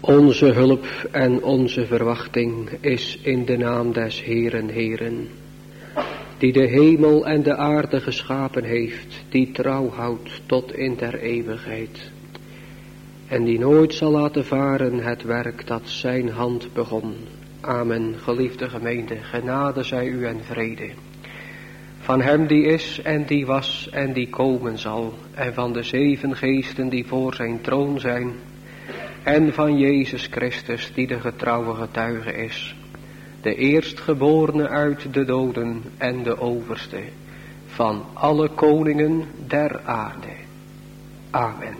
Onze hulp en onze verwachting is in de naam des Heeren, Heeren, die de hemel en de aarde geschapen heeft, die trouw houdt tot in der eeuwigheid, en die nooit zal laten varen het werk dat zijn hand begon. Amen. Geliefde gemeente, genade zij u en vrede. Van hem die is en die was en die komen zal, en van de 7 geesten die voor zijn troon zijn, en van Jezus Christus die de getrouwe getuige is, de eerstgeborene uit de doden en de overste van alle koningen der aarde. Amen.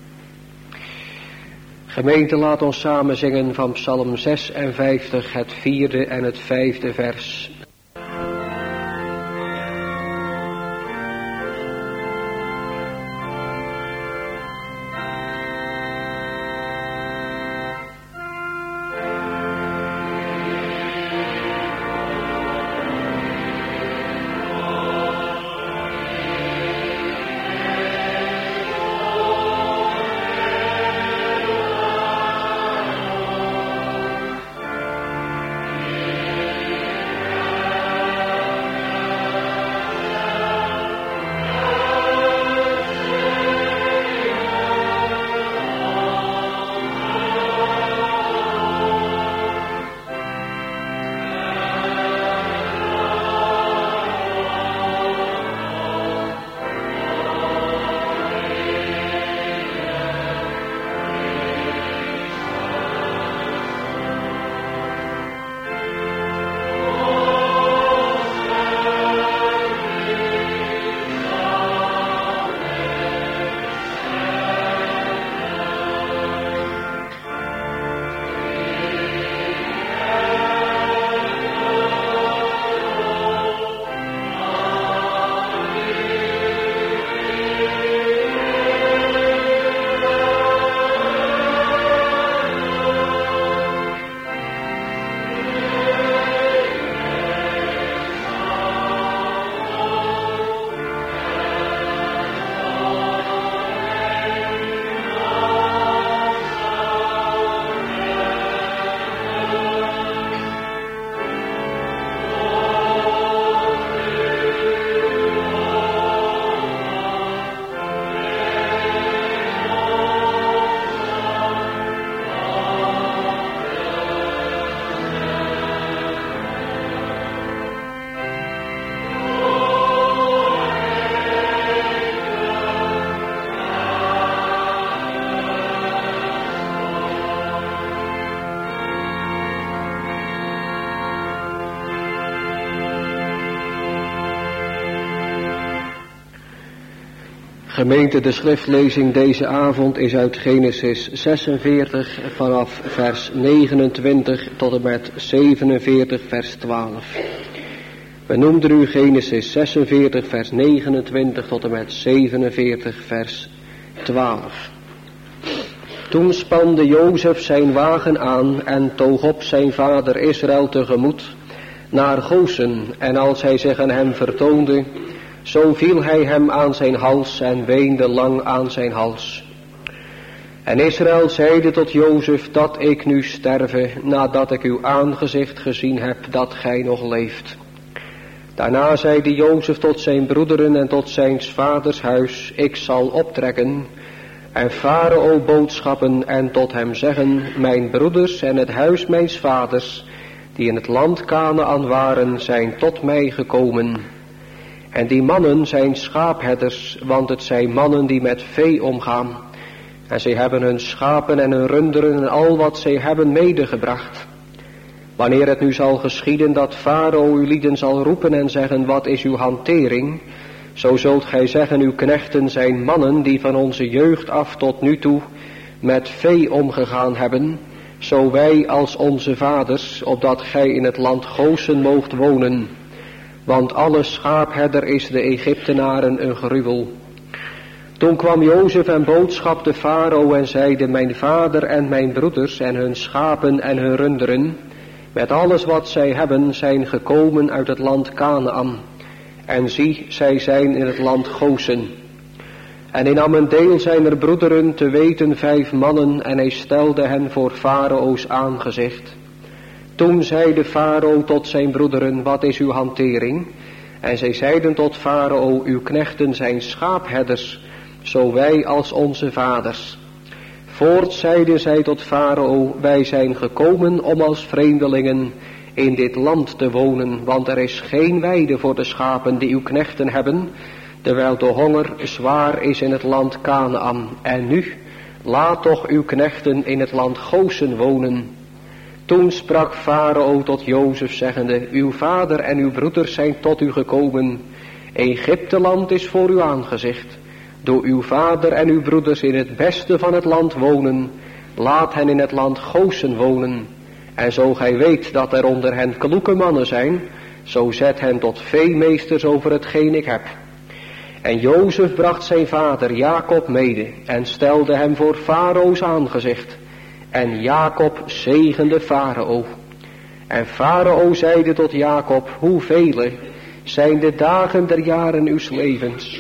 Gemeente, laat ons samen zingen van Psalm 56, het 4e en het 5e vers. Gemeente, de schriftlezing deze avond is uit Genesis 46 vanaf vers 29 tot en met 47 vers 12. We noemden u Genesis 46 vers 29 tot en met 47 vers 12. Toen spande Jozef zijn wagen aan en toog op zijn vader Israël tegemoet naar Gosen, en als hij zich aan hem vertoonde, zo viel hij hem aan zijn hals en weende lang aan zijn hals. En Israël zeide tot Jozef, dat ik nu sterve, nadat ik uw aangezicht gezien heb, dat gij nog leeft. Daarna zeide Jozef tot zijn broederen en tot zijns vaders huis, ik zal optrekken en Farao boodschappen en tot hem zeggen, mijn broeders en het huis mijns vaders, die in het land Kanaän waren, zijn tot mij gekomen. En die mannen zijn schaapherders, want het zijn mannen die met vee omgaan. En zij hebben hun schapen en hun runderen en al wat zij hebben medegebracht. Wanneer het nu zal geschieden dat Farao uw lieden zal roepen en zeggen, wat is uw hantering? Zo zult gij zeggen, uw knechten zijn mannen die van onze jeugd af tot nu toe met vee omgegaan hebben, zo wij als onze vaders, opdat gij in het land Gosen moogt wonen. Want alle schaapherder is de Egyptenaren een gruwel. Toen kwam Jozef en boodschapte Farao en zeide, mijn vader en mijn broeders en hun schapen en hun runderen, met alles wat zij hebben, zijn gekomen uit het land Kanaän. En zie, zij zijn in het land Gosen. En hij nam een deel zijner broederen, te weten 5 mannen, en hij stelde hen voor Farao's aangezicht. Toen zeide Farao tot zijn broederen, wat is uw hantering? En zij zeiden tot Farao, uw knechten zijn schaapherders, zo wij als onze vaders. Voorts zeiden zij tot Farao, wij zijn gekomen om als vreemdelingen in dit land te wonen, want er is geen weide voor de schapen die uw knechten hebben, terwijl de honger zwaar is in het land Kanaan. En nu, laat toch uw knechten in het land Gosen wonen. Toen sprak Farao tot Jozef zeggende, uw vader en uw broeders zijn tot u gekomen. Egypteland is voor uw aangezicht. Doe uw vader en uw broeders in het beste van het land wonen. Laat hen in het land Gosen wonen. En zo gij weet dat er onder hen kloeke mannen zijn, zo zet hen tot veemeesters over hetgeen ik heb. En Jozef bracht zijn vader Jacob mede en stelde hem voor Farao's aangezicht. En Jacob zegende Farao. En Farao zeide tot Jacob, hoevele zijn de dagen der jaren uws levens?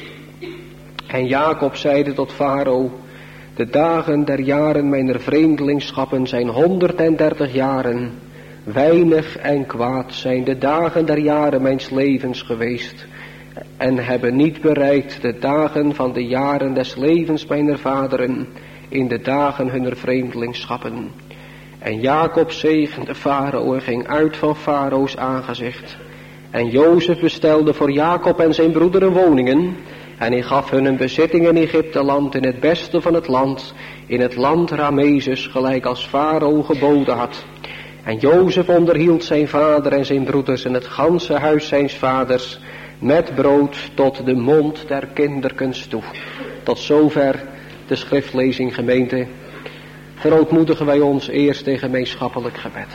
En Jacob zeide tot Farao, de dagen der jaren mijner vreemdelingsschappen zijn 130 jaren. Weinig en kwaad zijn de dagen der jaren mijns levens geweest. En hebben niet bereikt de dagen van de jaren des levens mijner vaderen in de dagen hunner vreemdelingsschappen. En Jacob zegende Farao en ging uit van Farao's aangezicht. En Jozef bestelde voor Jacob en zijn broederen woningen. En hij gaf hun een bezitting in Egypteland, in het beste van het land, in het land Rameses, gelijk als Farao geboden had. En Jozef onderhield zijn vader en zijn broeders en het ganse huis zijns vaders met brood tot de mond der kinderkens toe. Tot zover de schriftlezing, gemeente. Verootmoedigen wij ons eerst in gemeenschappelijk gebed.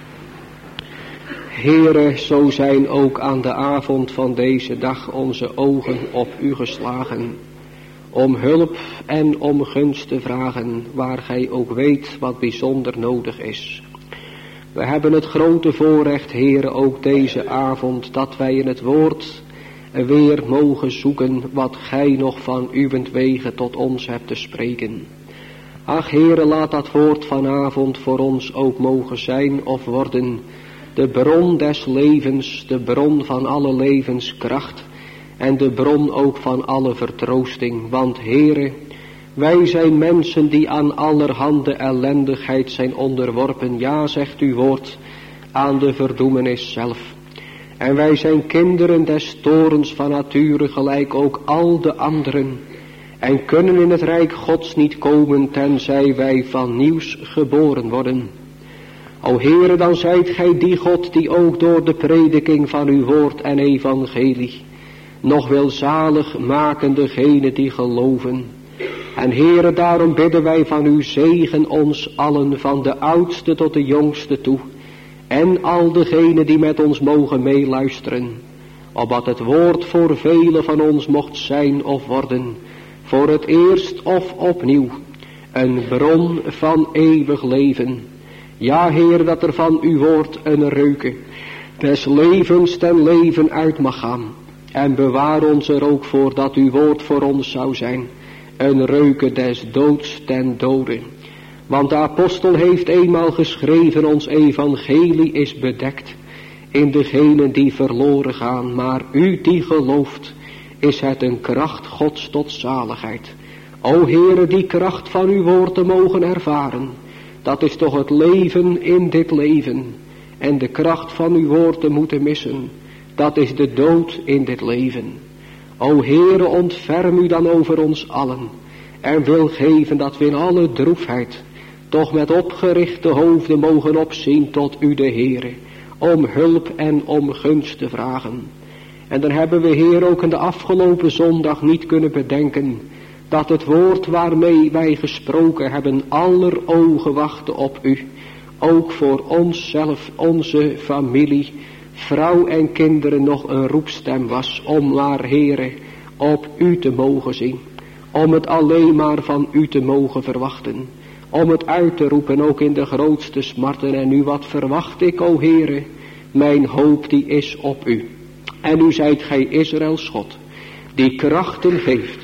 Heere, zo zijn ook aan de avond van deze dag onze ogen op u geslagen, om hulp en om gunst te vragen, waar gij ook weet wat bijzonder nodig is. We hebben het grote voorrecht, Heere, ook deze avond, dat wij in het woord weer mogen zoeken wat gij nog van uwentwege tot ons hebt te spreken. Ach, Heere, laat dat woord vanavond voor ons ook mogen zijn of worden de bron des levens, de bron van alle levenskracht en de bron ook van alle vertroosting. Want Heere, wij zijn mensen die aan allerhande ellendigheid zijn onderworpen. Ja, zegt uw woord, aan de verdoemenis zelf. En wij zijn kinderen des torens van nature, gelijk ook al de anderen. En kunnen in het rijk Gods niet komen, tenzij wij van nieuws geboren worden. O Heere, dan zijt gij die God die ook door de prediking van uw woord en evangelie nog wil zalig maken degenen die geloven. En Heere, daarom bidden wij van u, zegen ons allen, van de oudste tot de jongste toe, en al degenen die met ons mogen meeluisteren, opdat het woord voor velen van ons mocht zijn of worden, voor het eerst of opnieuw, een bron van eeuwig leven. Ja, Heer, dat er van uw woord een reuke des levens ten leven uit mag gaan. En bewaar ons er ook voor dat uw woord voor ons zou zijn, een reuke des doods ten dode. Want de apostel heeft eenmaal geschreven, ons evangelie is bedekt in degenen die verloren gaan. Maar u die gelooft, is het een kracht Gods tot zaligheid. O Heere, die kracht van uw woord te mogen ervaren, dat is toch het leven in dit leven. En de kracht van uw woord te moeten missen, dat is de dood in dit leven. O Heere, ontferm u dan over ons allen. En wil geven dat we in alle droefheid toch met opgerichte hoofden mogen opzien tot u de Heere, om hulp en om gunst te vragen. En dan hebben we, Heer, ook in de afgelopen zondag niet kunnen bedenken dat het woord waarmee wij gesproken hebben aller ogen wachten op u. Ook voor onszelf, onze familie, vrouw en kinderen nog een roepstem was om maar, Heere, op u te mogen zien. Om het alleen maar van u te mogen verwachten. Om het uit te roepen ook in de grootste smarten. En nu wat verwacht ik, o Heere, mijn hoop die is op u. En u zijt gij Israëls God, die krachten geeft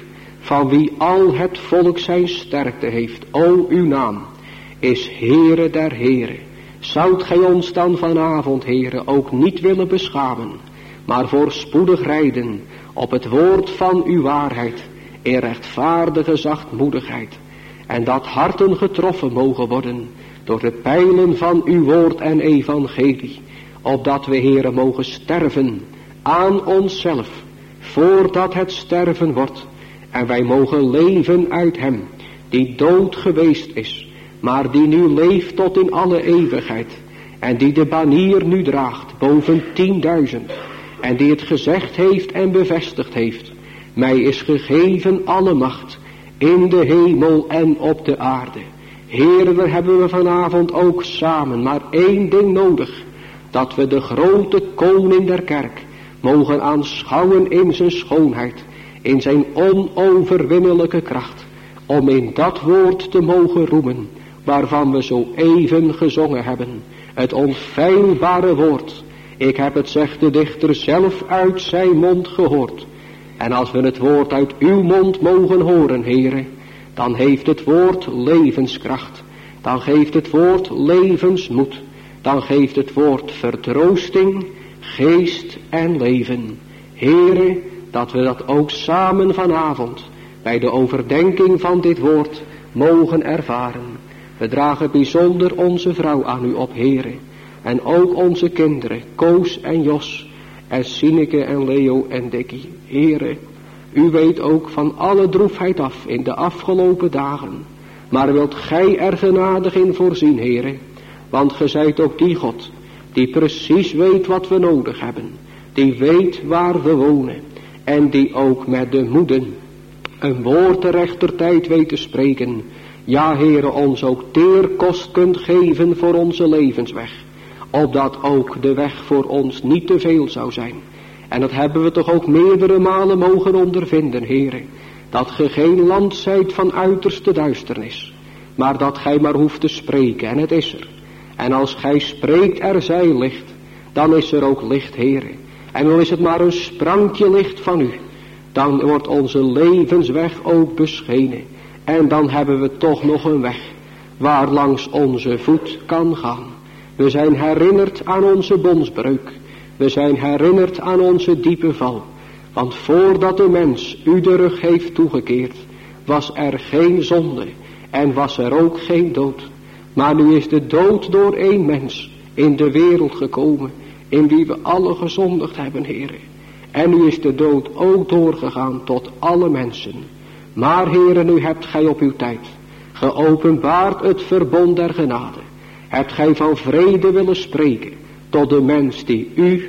van wie al het volk zijn sterkte heeft. O, uw naam is Heere der Heren. Zoudt gij ons dan vanavond, Heere, ook niet willen beschamen, maar voorspoedig rijden op het woord van uw waarheid, in rechtvaardige zachtmoedigheid, en dat harten getroffen mogen worden door de pijlen van uw woord en evangelie, opdat we, Heere, mogen sterven aan onszelf, voordat het sterven wordt, en wij mogen leven uit hem, die dood geweest is, maar die nu leeft tot in alle eeuwigheid, en die de banier nu draagt boven 10.000, en die het gezegd heeft en bevestigd heeft: mij is gegeven alle macht in de hemel en op de aarde. Heere, daar hebben we vanavond ook samen maar één ding nodig, dat we de grote koning der kerk mogen aanschouwen in zijn schoonheid, in zijn onoverwinnelijke kracht, om in dat woord te mogen roemen, waarvan we zo even gezongen hebben, het onfeilbare woord. Ik heb het, zegt de dichter, zelf uit zijn mond gehoord. En als we het woord uit uw mond mogen horen, Heere, dan heeft het woord levenskracht, dan geeft het woord levensmoed, dan geeft het woord vertroosting, geest en leven. Heere, dat we dat ook samen vanavond bij de overdenking van dit woord mogen ervaren. We dragen bijzonder onze vrouw aan u op, Heere, en ook onze kinderen, Koos en Jos, en Sineke en Leo en Dikkie. Heere, u weet ook van alle droefheid af in de afgelopen dagen, maar wilt gij er genadig in voorzien, Heere, want gij zijt ook die God, die precies weet wat we nodig hebben, die weet waar we wonen, en die ook met de moeden een woord te rechter tijd weet te spreken. Ja, Heere, ons ook teerkost kunt geven voor onze levensweg, opdat ook de weg voor ons niet te veel zou zijn. En dat hebben we toch ook meerdere malen mogen ondervinden, Heere, dat ge geen land zijt van uiterste duisternis, maar dat gij maar hoeft te spreken en het is er. En als gij spreekt, er zij licht, dan is er ook licht, Heere. En dan is het maar een sprankje licht van u, dan wordt onze levensweg ook beschenen. En dan hebben we toch nog een weg waar langs onze voet kan gaan. We zijn herinnerd aan onze bondsbreuk. We zijn herinnerd aan onze diepe val. Want voordat de mens u de rug heeft toegekeerd, was er geen zonde en was er ook geen dood. Maar nu is de dood door één mens in de wereld gekomen, in wie we alle gezondigd hebben, Heere. En nu is de dood ook doorgegaan tot alle mensen. Maar, Heere, nu hebt gij op uw tijd geopenbaard het verbond der genade. Hebt gij van vrede willen spreken tot de mens die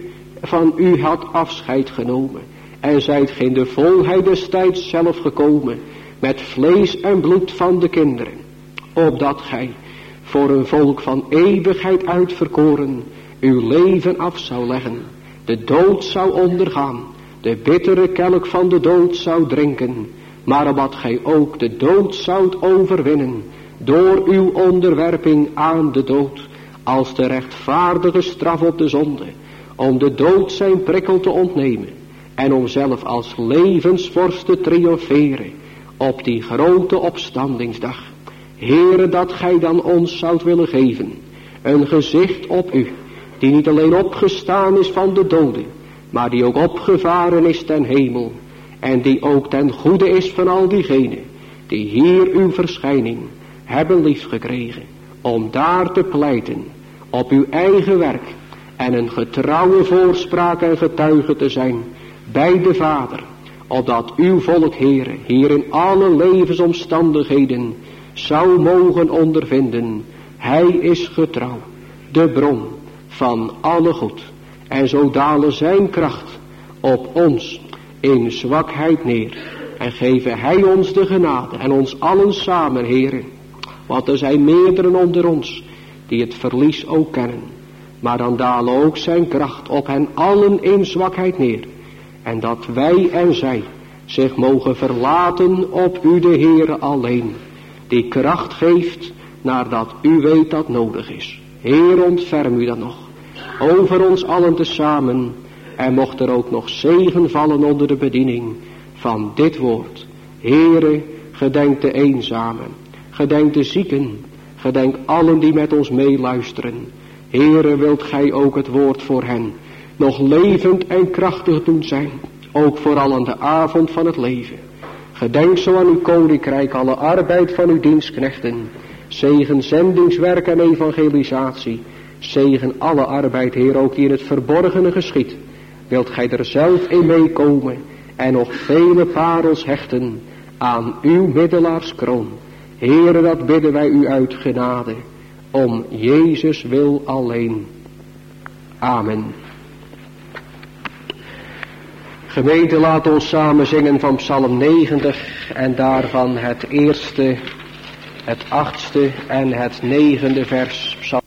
van u had afscheid genomen. En zijt gij in de volheid des tijds zelf gekomen met vlees en bloed van de kinderen, opdat gij voor een volk van eeuwigheid uitverkoren uw leven af zou leggen, de dood zou ondergaan, de bittere kelk van de dood zou drinken, maar opdat gij ook de dood zoudt overwinnen door uw onderwerping aan de dood, als de rechtvaardige straf op de zonde, om de dood zijn prikkel te ontnemen en om zelf als levensvorst te triomferen op die grote opstandingsdag. Heere, dat gij dan ons zoudt willen geven een gezicht op u, die niet alleen opgestaan is van de doden, maar die ook opgevaren is ten hemel, en die ook ten goede is van al diegenen die hier uw verschijning hebben liefgekregen, om daar te pleiten op uw eigen werk en een getrouwe voorspraak en getuige te zijn bij de Vader, opdat uw volk, Heere, hier in alle levensomstandigheden zou mogen ondervinden: hij is getrouw, de bron van alle goed, en zo dalen zijn kracht op ons in zwakheid neer, en geven hij ons de genade en ons allen samen, Heere, want er zijn meerderen onder ons die het verlies ook kennen, maar dan dalen ook zijn kracht op hen allen in zwakheid neer, en dat wij en zij zich mogen verlaten op u de Heere alleen, die kracht geeft naardat u weet dat nodig is. Heer, ontferm u dan nog over ons allen tezamen, en mocht er ook nog zegen vallen onder de bediening van dit woord. Heere, gedenk de eenzamen, gedenk de zieken, gedenk allen die met ons meeluisteren. Heere, wilt gij ook het woord voor hen nog levend en krachtig doen zijn, ook vooral aan de avond van het leven. Gedenk zo aan uw koninkrijk alle arbeid van uw dienstknechten. Zegen zendingswerk en evangelisatie. Zegen alle arbeid, Heer, ook die in het verborgene geschiet. Wilt gij er zelf in meekomen en nog vele parels hechten aan uw middelaarskroon. Heere, dat bidden wij u uit genade, om Jezus wil alleen. Amen. Gemeente, laat ons samen zingen van Psalm 90 en daarvan het eerste, het 8e en het 9e vers. Psalm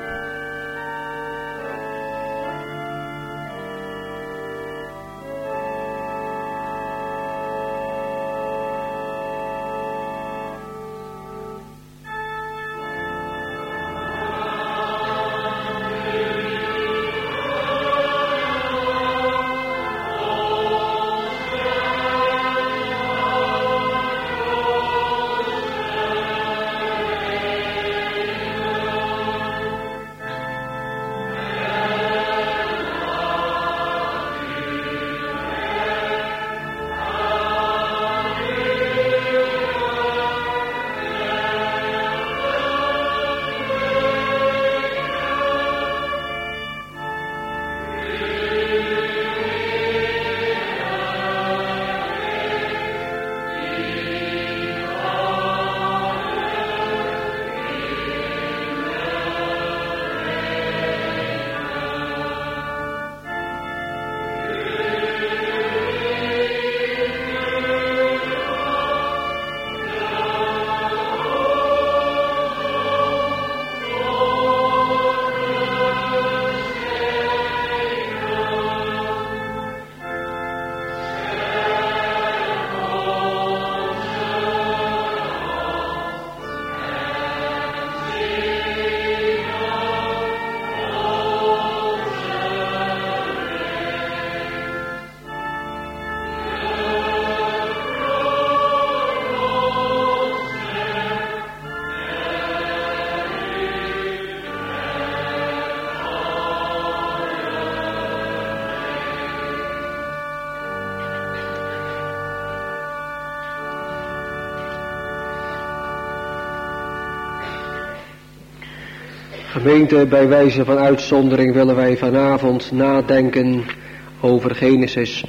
Gemeente, bij wijze van uitzondering willen wij vanavond nadenken over Genesis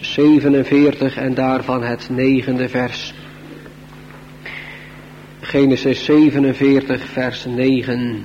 47 en daarvan het 9e vers. Genesis 47 vers 9.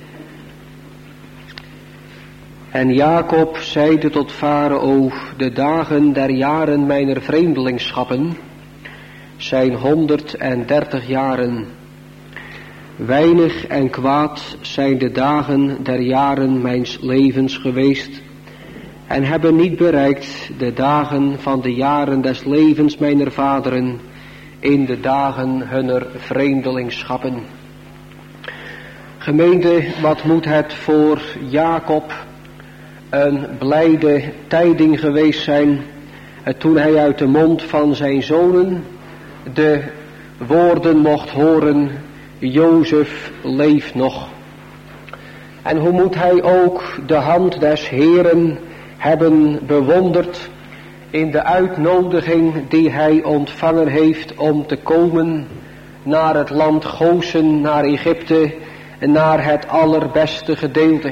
En Jacob zeide tot Farao, de dagen der jaren mijner vreemdelingschappen zijn 130 jaren. Weinig en kwaad zijn de dagen der jaren mijns levens geweest en hebben niet bereikt de dagen van de jaren des levens mijner vaderen in de dagen hunner vreemdelingschappen. Gemeente, wat moet het voor Jacob een blijde tijding geweest zijn toen hij uit de mond van zijn zonen de woorden mocht horen: Jozef leeft nog. En hoe moet hij ook de hand des Heeren hebben bewonderd in de uitnodiging die hij ontvangen heeft om te komen naar het land Gosen, naar Egypte, naar het allerbeste gedeelte.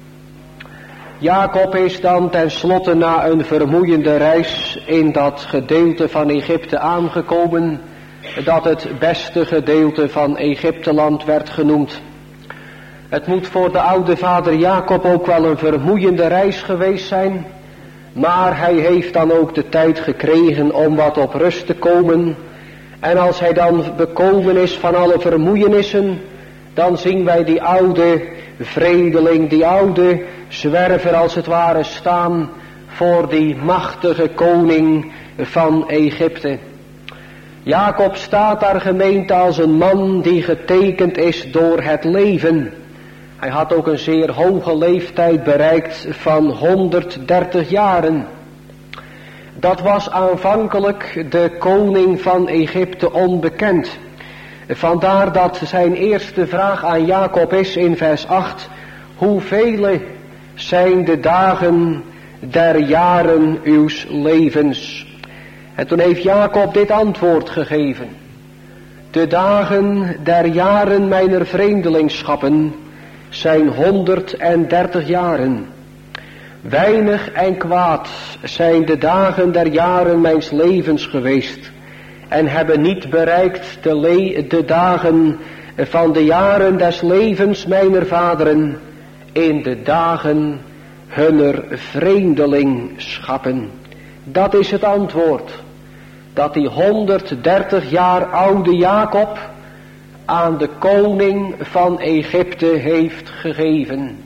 Jacob is dan tenslotte na een vermoeiende reis in dat gedeelte van Egypte aangekomen, dat het beste gedeelte van Egypteland werd genoemd. Het moet voor de oude vader Jacob ook wel een vermoeiende reis geweest zijn, maar hij heeft dan ook de tijd gekregen om wat op rust te komen. En als hij dan bekomen is van alle vermoeienissen, dan zien wij die oude vreemdeling, die oude zwerver als het ware staan voor die machtige koning van Egypte. Jacob staat daar, gemeente, als een man die getekend is door het leven. Hij had ook een zeer hoge leeftijd bereikt van 130 jaren. Dat was aanvankelijk de koning van Egypte onbekend. Vandaar dat zijn eerste vraag aan Jacob is in vers 8. Hoeveel zijn de dagen der jaren uws levens? En toen heeft Jacob dit antwoord gegeven. De dagen der jaren mijner vreemdelingschappen zijn 130 jaren. Weinig en kwaad zijn de dagen der jaren mijns levens geweest en hebben niet bereikt de dagen van de jaren des levens mijner vaderen in de dagen hunner vreemdelingschappen. Dat is het antwoord dat die 130 jaar oude Jacob aan de koning van Egypte heeft gegeven.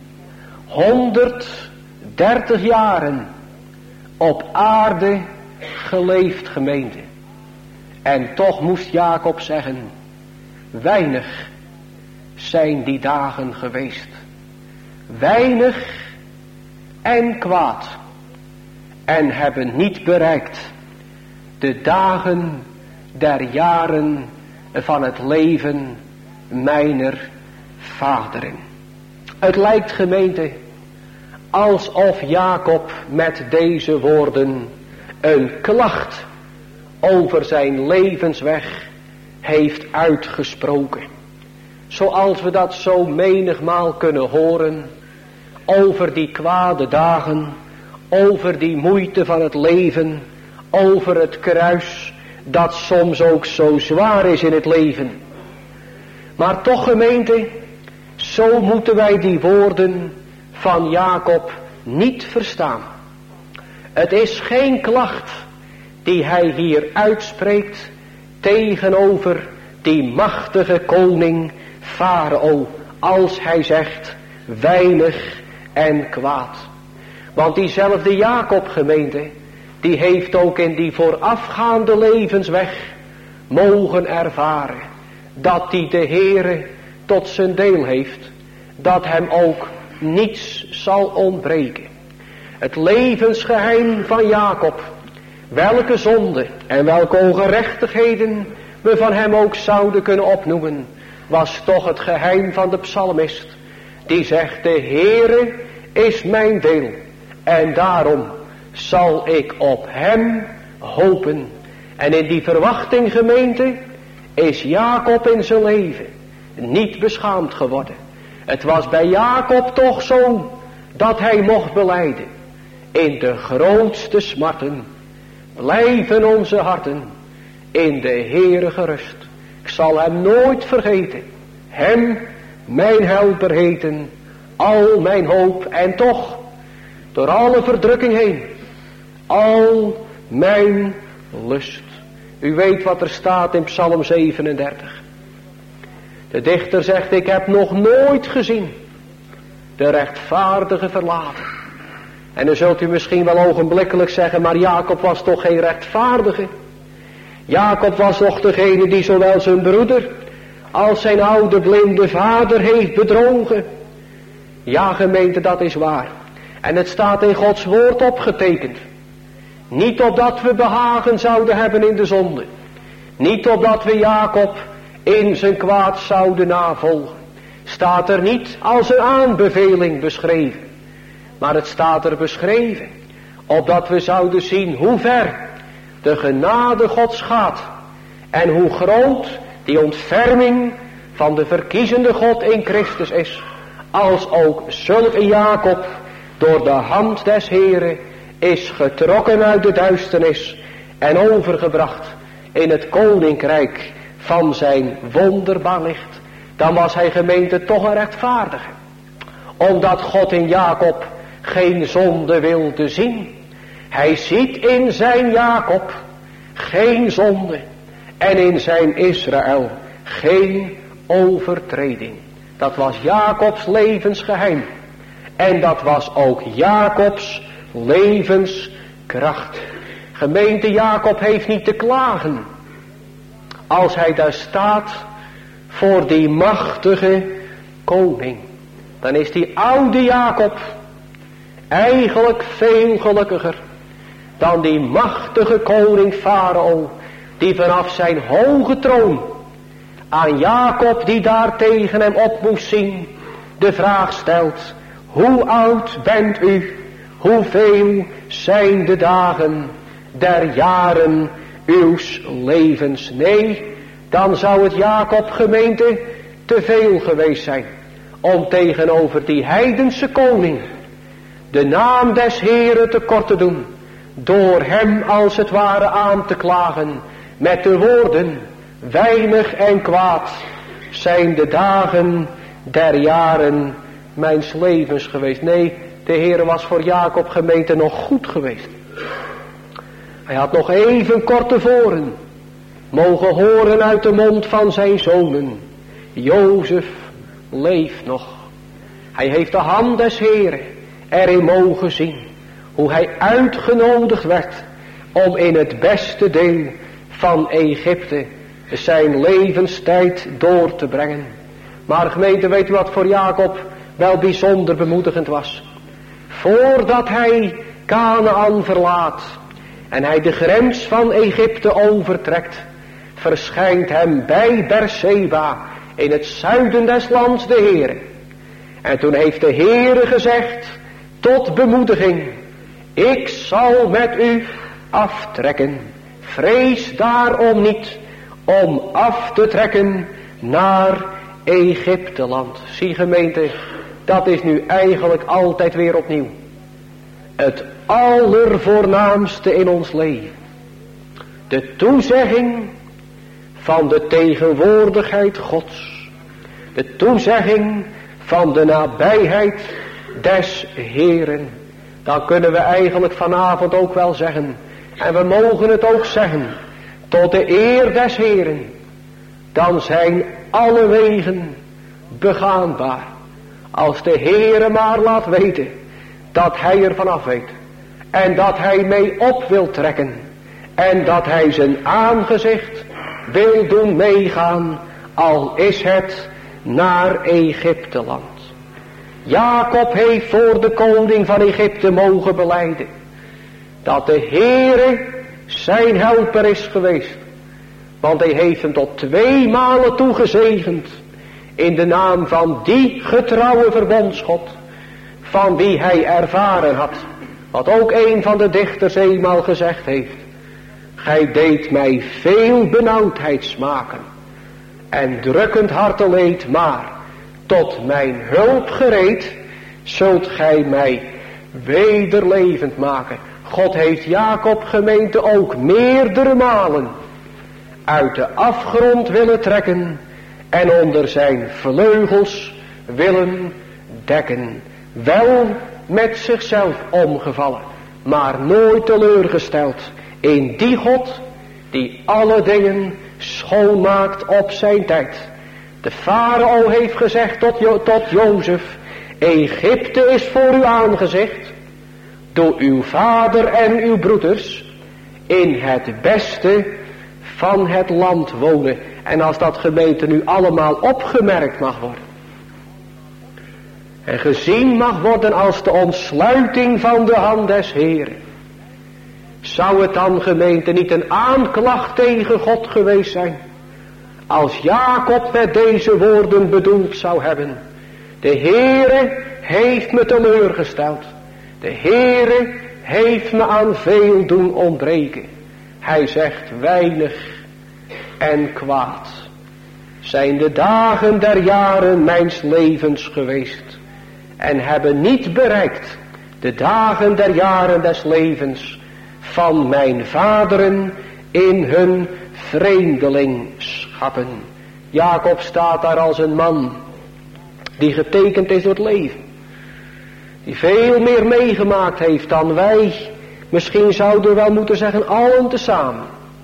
130 jaren op aarde geleefd, gemeente. En toch moest Jacob zeggen, weinig zijn die dagen geweest. Weinig en kwaad. En hebben niet bereikt de dagen der jaren van het leven mijner vaderen. Het lijkt, gemeente, alsof Jacob met deze woorden een klacht over zijn levensweg heeft uitgesproken. Zoals we dat zo menigmaal kunnen horen over die kwade dagen, over die moeite van het leven, over het kruis dat soms ook zo zwaar is in het leven. Maar toch, gemeente, zo moeten wij die woorden van Jacob niet verstaan. Het is geen klacht die hij hier uitspreekt tegenover die machtige koning Farao, als hij zegt weinig en kwaad. Want diezelfde Jacob, gemeente, die heeft ook in die voorafgaande levensweg mogen ervaren dat die de Heere tot zijn deel heeft, dat hem ook niets zal ontbreken. Het levensgeheim van Jacob, welke zonde en welke ongerechtigheden we van hem ook zouden kunnen opnoemen, was toch het geheim van de psalmist, die zegt, de Heere is mijn deel en daarom zal ik op hem hopen. En in die verwachting, gemeente, is Jacob in zijn leven niet beschaamd geworden. Het was bij Jacob toch zo dat hij mocht belijden, in de grootste smarten blijven onze harten in de Heere gerust. Ik zal hem nooit vergeten, hem mijn helper heten, al mijn hoop en toch door alle verdrukking heen, al mijn lust. U weet wat er staat in Psalm 37. De dichter zegt, ik heb nog nooit gezien de rechtvaardige verlaten. En dan zult u misschien wel ogenblikkelijk zeggen, maar Jacob was toch geen rechtvaardige? Jacob was toch degene die zowel zijn broeder als zijn oude blinde vader heeft bedrogen? Ja, gemeente, dat is waar. En het staat in Gods woord opgetekend. Niet opdat we behagen zouden hebben in de zonde. Niet opdat we Jacob in zijn kwaad zouden navolgen. Staat er niet als een aanbeveling beschreven. Maar het staat er beschreven, opdat we zouden zien hoe ver de genade Gods gaat. En hoe groot die ontferming van de verkiezende God in Christus is. Als ook zulke Jacob door de hand des Heeren is getrokken uit de duisternis en overgebracht in het koninkrijk van zijn wonderbaar licht. Dan was hij, gemeente, toch een rechtvaardige. Omdat God in Jacob geen zonde wilde zien. Hij ziet in zijn Jacob geen zonde en in zijn Israël geen overtreding. Dat was Jacobs levensgeheim. En dat was ook Jacobs levenskracht. Gemeente, Jacob heeft niet te klagen als hij daar staat voor die machtige koning. Dan is die oude Jacob eigenlijk veel gelukkiger dan die machtige koning Farao, die vanaf zijn hoge troon aan Jacob, die daar tegen hem op moest zien, de vraag stelt: hoe oud bent u? Hoeveel zijn de dagen der jaren uws levens? Nee, dan zou het Jacob gemeente te veel geweest zijn om tegenover die heidense koning de naam des Heeren tekort te doen, door hem als het ware aan te klagen met de woorden: weinig en kwaad zijn de dagen der jaren mijns levens geweest. Nee, de Heere was voor Jacob gemeente nog goed geweest. Hij had nog even kort tevoren mogen horen uit de mond van zijn zonen: Jozef leeft nog. Hij heeft de hand des Heeren erin mogen zien, hoe hij uitgenodigd werd om in het beste deel van Egypte zijn levenstijd door te brengen. Maar gemeente, weet u wat voor Jacob wel bijzonder bemoedigend was? Voordat hij Kanaan verlaat en hij de grens van Egypte overtrekt, verschijnt hem bij Berseba in het zuiden des lands de Heere. En toen heeft de Heere gezegd tot bemoediging: ik zal met u aftrekken. Vrees daarom niet om af te trekken naar Egypteland. Zie gemeente, dat is nu eigenlijk altijd weer opnieuw het allervoornaamste in ons leven. De toezegging van de tegenwoordigheid Gods. De toezegging van de nabijheid des Heeren. Dan kunnen we eigenlijk vanavond ook wel zeggen, en we mogen het ook zeggen, tot de eer des Heeren, dan zijn alle wegen begaanbaar. Als de Heere maar laat weten dat hij er vanaf weet. En dat hij mee op wil trekken. En dat hij zijn aangezicht wil doen meegaan, al is het naar Egypteland. Jacob heeft voor de koning van Egypte mogen belijden dat de Heere zijn helper is geweest. Want hij heeft hem tot 2 malen toegezegend in de naam van die getrouwe verbondsgod, van wie hij ervaren had, wat ook een van de dichters eenmaal gezegd heeft: gij deed mij veel benauwdheid smaken en drukkend harteleed, maar tot mijn hulp gereed zult gij mij weder levend maken. God heeft Jacob gemeente ook meerdere malen uit de afgrond willen trekken en onder zijn vleugels willen dekken. Wel met zichzelf omgevallen, maar nooit teleurgesteld in die God die alle dingen schoonmaakt op zijn tijd. De farao heeft gezegd tot Jozef: Egypte is voor uw aangezicht. Doe uw vader en uw broeders in het beste van het land wonen. En als dat gemeente nu allemaal opgemerkt mag worden en gezien mag worden als de ontsluiting van de hand des Heeren, zou het dan gemeente niet een aanklacht tegen God geweest zijn als Jacob met deze woorden bedoeld zou hebben: de Heere heeft me teleurgesteld. De Heere heeft me aan veel doen ontbreken. Hij zegt: weinig en kwaad zijn de dagen der jaren mijns levens geweest, en hebben niet bereikt de dagen der jaren des levens van mijn vaderen in hun vreemdelingschappen. Jacob staat daar als een man die getekend is door het leven, die veel meer meegemaakt heeft dan wij, misschien zouden we wel moeten zeggen allen tezamen,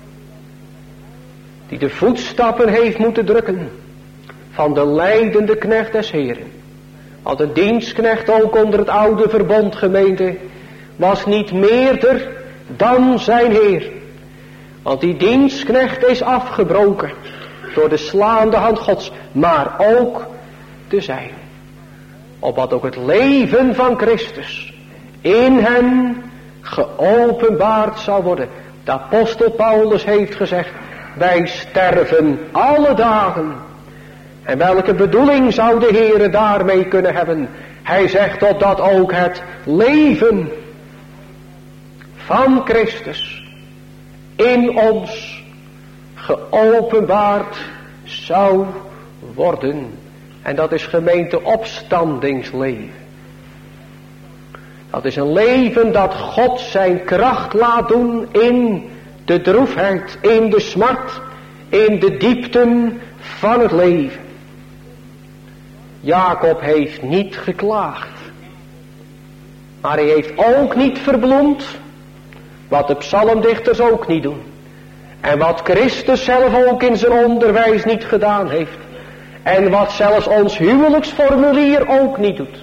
die de voetstappen heeft moeten drukken van de lijdende knecht des Heeren. Want een dienstknecht ook onder het oude verbond gemeente was niet meerder dan zijn Heer. Want die dienstknecht is afgebroken door de slaande hand Gods, maar ook de zijne. Opdat ook het leven van Christus in hen geopenbaard zou worden. De apostel Paulus heeft gezegd, wij sterven alle dagen. En welke bedoeling zou de Heere daarmee kunnen hebben? Hij zegt opdat ook het leven van Christus in ons geopenbaard zou worden. En dat is gemeente opstandingsleven. Dat is een leven dat God zijn kracht laat doen in de droefheid, in de smart, in de diepten van het leven. Jacob heeft niet geklaagd. Maar hij heeft ook niet verbloemd. Wat de psalmdichters ook niet doen. En wat Christus zelf ook in zijn onderwijs niet gedaan heeft. En wat zelfs ons huwelijksformulier ook niet doet.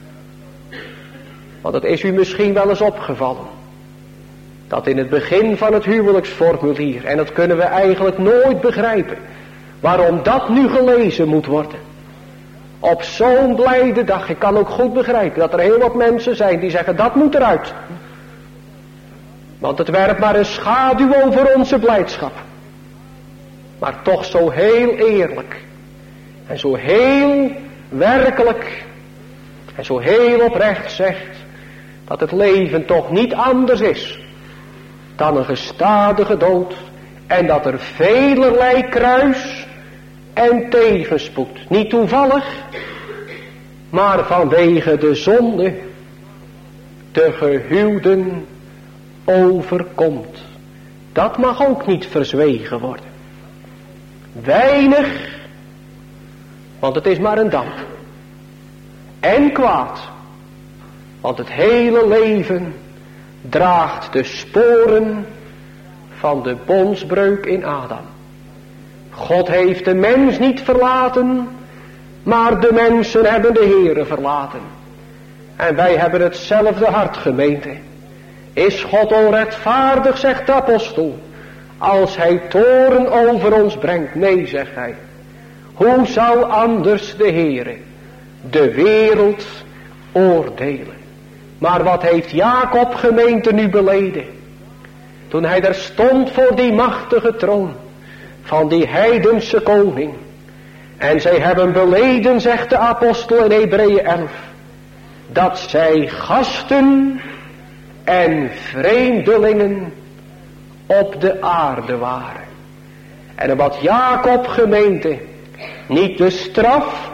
Want het is u misschien wel eens opgevallen. Dat in het begin van het huwelijksformulier. En dat kunnen we eigenlijk nooit begrijpen. Waarom dat nu gelezen moet worden. Op zo'n blijde dag. Ik kan ook goed begrijpen dat er heel wat mensen zijn die zeggen dat moet eruit. Want het werpt maar een schaduw over onze blijdschap. Maar toch zo heel eerlijk. En zo heel werkelijk. En zo heel oprecht zegt. Dat het leven toch niet anders is. Dan een gestadige dood. En dat er velerlei kruis en tegenspoed. Niet toevallig. Maar vanwege de zonde. De gehuwden overkomt. Dat mag ook niet verzwegen worden. Weinig. Want het is maar een damp. En kwaad. Want het hele leven draagt de sporen van de bondsbreuk in Adam. God heeft de mens niet verlaten, maar de mensen hebben de Heere verlaten. En wij hebben hetzelfde hart, gemeente. Is God onrechtvaardig, zegt de apostel, als hij toorn over ons brengt? Nee, zegt hij. Hoe zou anders de Heere de wereld oordelen? Maar wat heeft Jacob, gemeente, nu beleden? Toen hij daar stond voor die machtige troon van die heidense koning. En zij hebben beleden, zegt de apostel in Hebreeën 11, dat zij gasten en vreemdelingen op de aarde waren. En wat Jacob, gemeente, niet de straf,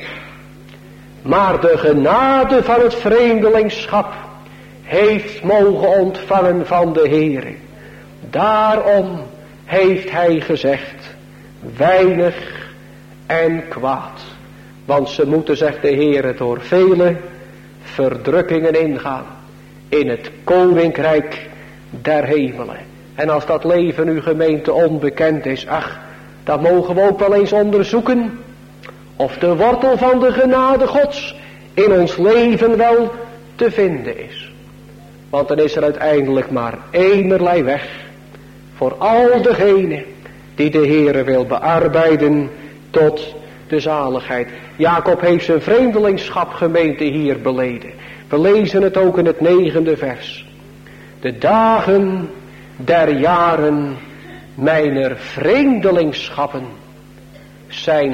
maar de genade van het vreemdelingschap heeft mogen ontvangen van de Heere. Daarom heeft hij gezegd, weinig en kwaad. Want ze moeten, zegt de Heere, door vele verdrukkingen ingaan in het koninkrijk der hemelen. En als dat leven uw gemeente onbekend is, ach, dan mogen we ook wel eens onderzoeken of de wortel van de genade Gods in ons leven wel te vinden is. Want dan is er uiteindelijk maar éénerlei weg voor al degenen die de Heere wil bearbeiden tot de zaligheid. Jacob heeft zijn vreemdelingschap, gemeente, hier beleden. We lezen het ook in het 9e vers. De dagen der jaren mijner vreemdelingschappen zijn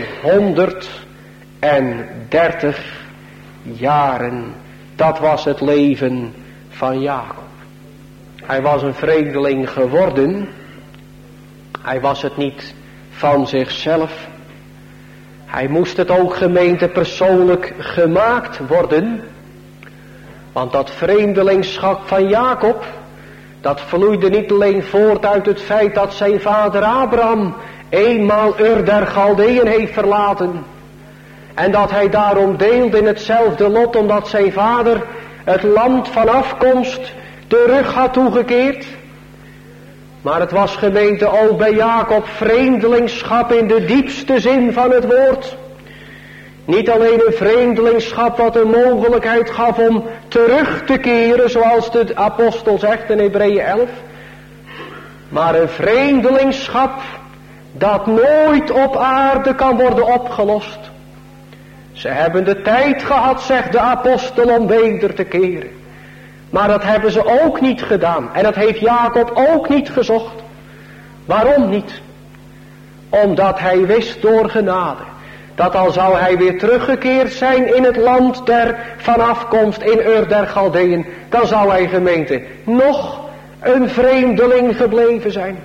130 jaren. Dat was het leven van Jacob. Hij was een vreemdeling geworden. Hij was het niet van zichzelf. Hij moest het ook, gemeente, persoonlijk gemaakt worden. Want dat vreemdelingschap van Jacob, dat vloeide niet alleen voort uit het feit dat zijn vader Abraham eenmaal Ur der Galdeën heeft verlaten. En dat hij daarom deelde in hetzelfde lot, omdat zijn vader het land van afkomst de rug had toegekeerd. Maar het was, gemeente, ook bij Jacob vreemdelingschap in de diepste zin van het woord. Niet alleen een vreemdelingschap wat een mogelijkheid gaf om terug te keren, zoals de apostel zegt in Hebreeën 11. Maar een vreemdelingschap dat nooit op aarde kan worden opgelost. Ze hebben de tijd gehad, zegt de apostel, om weder te keren. Maar dat hebben ze ook niet gedaan. En dat heeft Jacob ook niet gezocht. Waarom niet? Omdat hij wist door genade, dat al zou hij weer teruggekeerd zijn in het land der van afkomst in Ur der Galdeën, dan zou hij, gemeente, nog een vreemdeling gebleven zijn.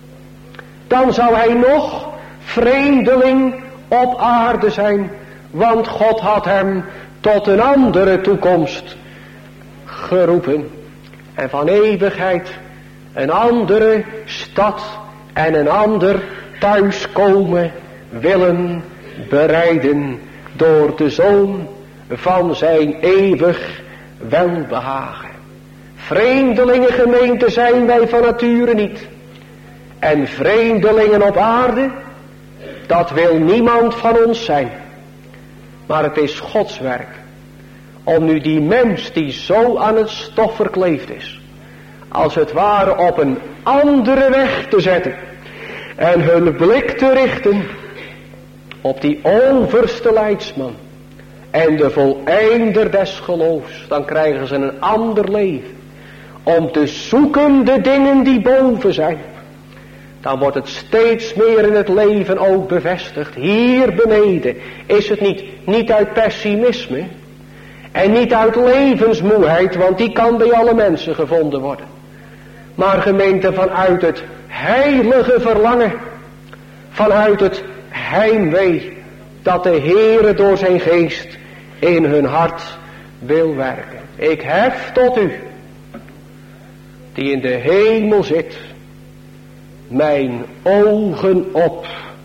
Dan zou hij nog vreemdeling op aarde zijn, want God had hem tot een andere toekomst geroepen. En van eeuwigheid een andere stad en een ander thuiskomen willen bereiden door de Zoon van zijn eeuwig welbehagen. Vreemdelingen, gemeente, zijn wij van nature niet. En vreemdelingen op aarde, dat wil niemand van ons zijn. Maar het is Gods werk om nu die mens die zo aan het stof verkleefd is, als het ware op een andere weg te zetten en hun blik te richten op die overste leidsman en de voleinder des geloofs. Dan krijgen ze een ander leven om te zoeken de dingen die boven zijn. Dan wordt het steeds meer in het leven ook bevestigd. Hier beneden is het niet uit pessimisme en niet uit levensmoeheid, want die kan bij alle mensen gevonden worden. Maar, gemeente, vanuit het heilige verlangen, vanuit het heimwee, dat de Heere door zijn geest in hun hart wil werken. Ik hef tot u, die in de hemel zit, mijn ogen op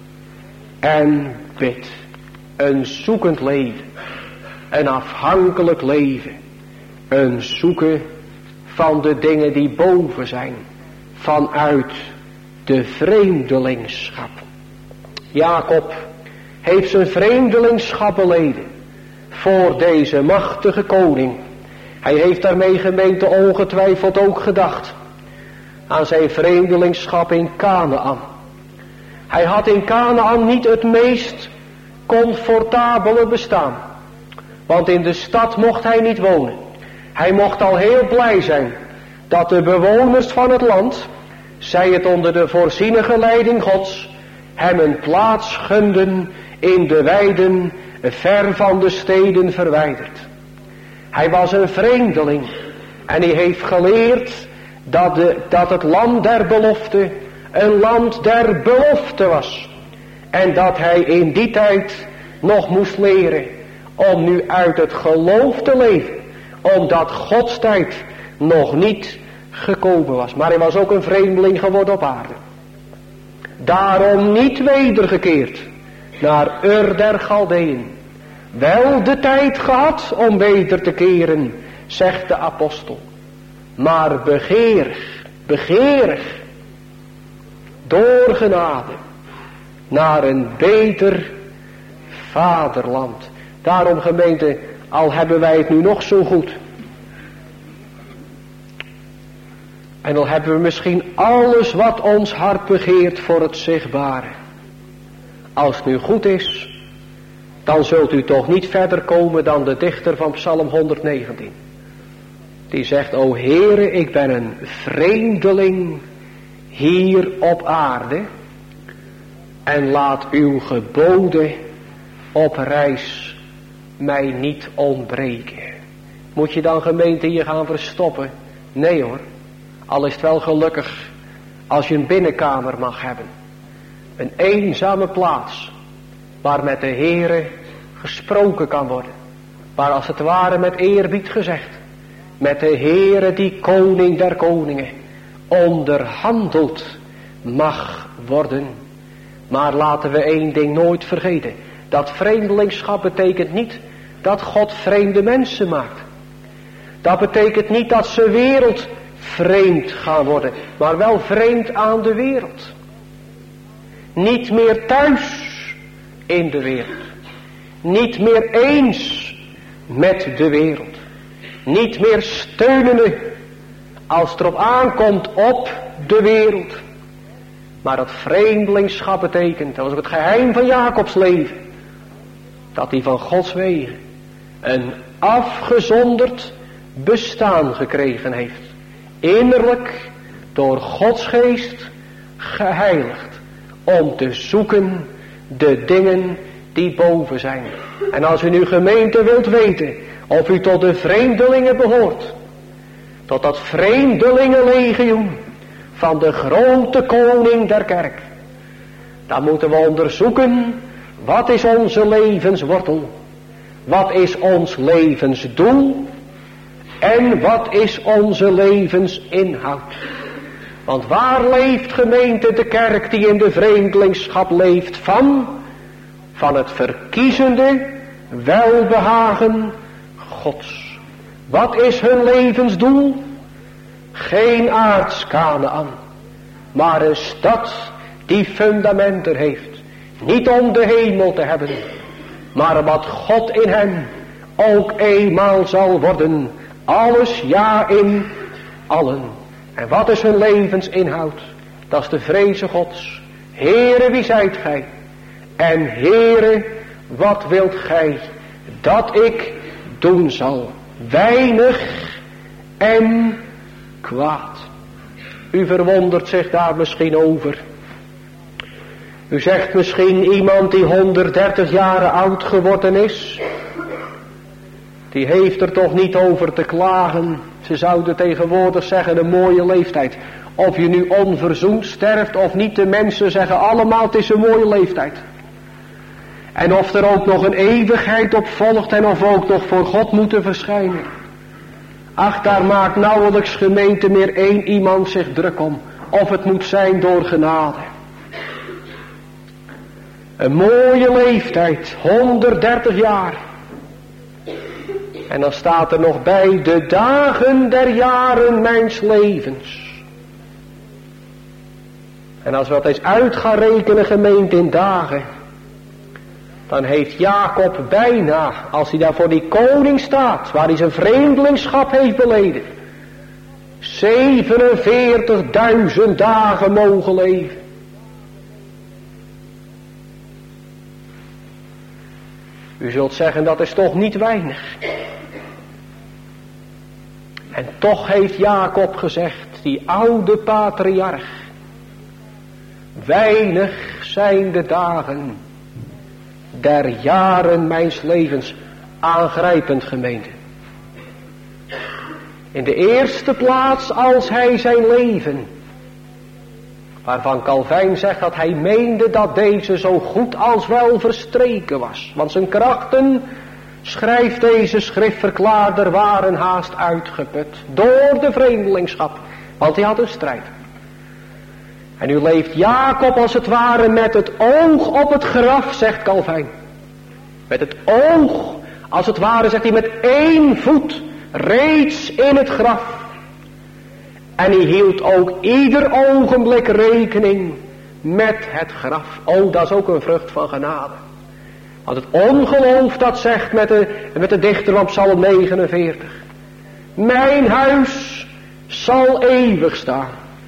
en bid. Een zoekend leven, een afhankelijk leven, een zoeken van de dingen die boven zijn, vanuit de vreemdelingschap. Jacob heeft zijn vreemdelingschap beleden voor deze machtige koning. Hij heeft daarmee, gemeente, ongetwijfeld ook gedacht aan zijn vreemdelingschap in Kanaan. Hij had in Kanaan niet het meest comfortabele bestaan, want in de stad mocht hij niet wonen. Hij mocht al heel blij zijn dat de bewoners van het land, zij het onder de voorzienige leiding Gods, hem een plaats gunden in de weiden, ver van de steden verwijderd. Hij was een vreemdeling en hij heeft geleerd dat het land der belofte een land der belofte was. En dat hij in die tijd nog moest leren om nu uit het geloof te leven, omdat Gods tijd nog niet gekomen was. Maar hij was ook een vreemdeling geworden op aarde. Daarom niet wedergekeerd naar Ur der Galdeën. Wel de tijd gehad om weder te keren, zegt de apostel. Maar begeerig, door genade, naar een beter vaderland. Daarom, gemeente, al hebben wij het nu nog zo goed, en al hebben we misschien alles wat ons hart begeert voor het zichtbare. Als het nu goed is, dan zult u toch niet verder komen dan de dichter van Psalm 119. Die zegt, o Heere, ik ben een vreemdeling hier op aarde. En laat uw geboden op reis mij niet ontbreken. Moet je dan, gemeente, hier gaan verstoppen? Nee hoor. Al is het wel gelukkig als je een binnenkamer mag hebben. Een eenzame plaats waar met de Heere gesproken kan worden. Waar als het ware met eerbied gezegd, met de Heere die koning der koningen onderhandeld mag worden. Maar laten we één ding nooit vergeten. Dat vreemdelingschap betekent niet dat God vreemde mensen maakt. Dat betekent niet dat ze wereld vreemd gaan worden, maar wel vreemd aan de wereld. Niet meer thuis in de wereld. Niet meer eens met de wereld. Niet meer steunende als het erop aankomt op de wereld. Maar dat vreemdelingschap betekent, dat was ook het geheim van Jacobs leven, dat hij van Gods wegen een afgezonderd bestaan gekregen heeft. Innerlijk door Gods geest geheiligd. Om te zoeken de dingen die boven zijn. En als u nu gemeente wilt weten of u tot de vreemdelingen behoort. Tot dat vreemdelingenlegioen van de grote koning der kerk. Dan moeten we onderzoeken, wat is onze levenswortel? Wat is ons levensdoel? En wat is onze levensinhoud? Want waar leeft gemeente de kerk die in de vreemdelingschap leeft van? Van het verkiezende welbehagen Gods. Wat is hun levensdoel? Geen aards Kanaän, maar een stad die fundamenten heeft. Niet om de hemel te hebben, maar wat God in hen ook eenmaal zal worden. Alles ja in allen. En wat is hun levensinhoud? Dat is de vreze Gods. Heere, wie zijt gij? En Heere, wat wilt gij dat ik doen zal? Weinig en kwaad. U verwondert zich daar misschien over. U zegt misschien iemand die 130 jaar oud geworden is. Die heeft er toch niet over te klagen. Ze zouden tegenwoordig zeggen een mooie leeftijd. Of je nu onverzoend sterft of niet, de mensen zeggen allemaal het is een mooie leeftijd. En of er ook nog een eeuwigheid op volgt en of we ook nog voor God moeten verschijnen. Ach, daar maakt nauwelijks gemeente meer één iemand zich druk om. Of het moet zijn door genade. Een mooie leeftijd, 130 jaar. En dan staat er nog bij de dagen der jaren mijns levens. En als we dat eens uit gaan rekenen gemeente in dagen. Dan heeft Jacob bijna, als hij daar voor die koning staat, waar hij zijn vreemdelingschap heeft beleden, 47.000 dagen mogen leven. U zult zeggen dat is toch niet weinig. En toch heeft Jacob gezegd, die oude patriarch, weinig zijn de dagen der jaren mijns levens. Aangrijpend gemeente. In de eerste plaats als hij zijn leven, waarvan Calvijn zegt dat hij meende dat deze zo goed als wel verstreken was. Want zijn krachten, schrijft deze schriftverklaarder, waren haast uitgeput door de vreemdelingschap. Want hij had een strijd. En nu leeft Jacob als het ware met het oog op het graf, zegt Calvijn. Met het oog, als het ware, zegt hij, met één voet reeds in het graf. En hij hield ook ieder ogenblik rekening met het graf. Oh, dat is ook een vrucht van genade. Want het ongeloof dat zegt met de dichter van Psalm 49. Mijn huis zal eeuwig staan.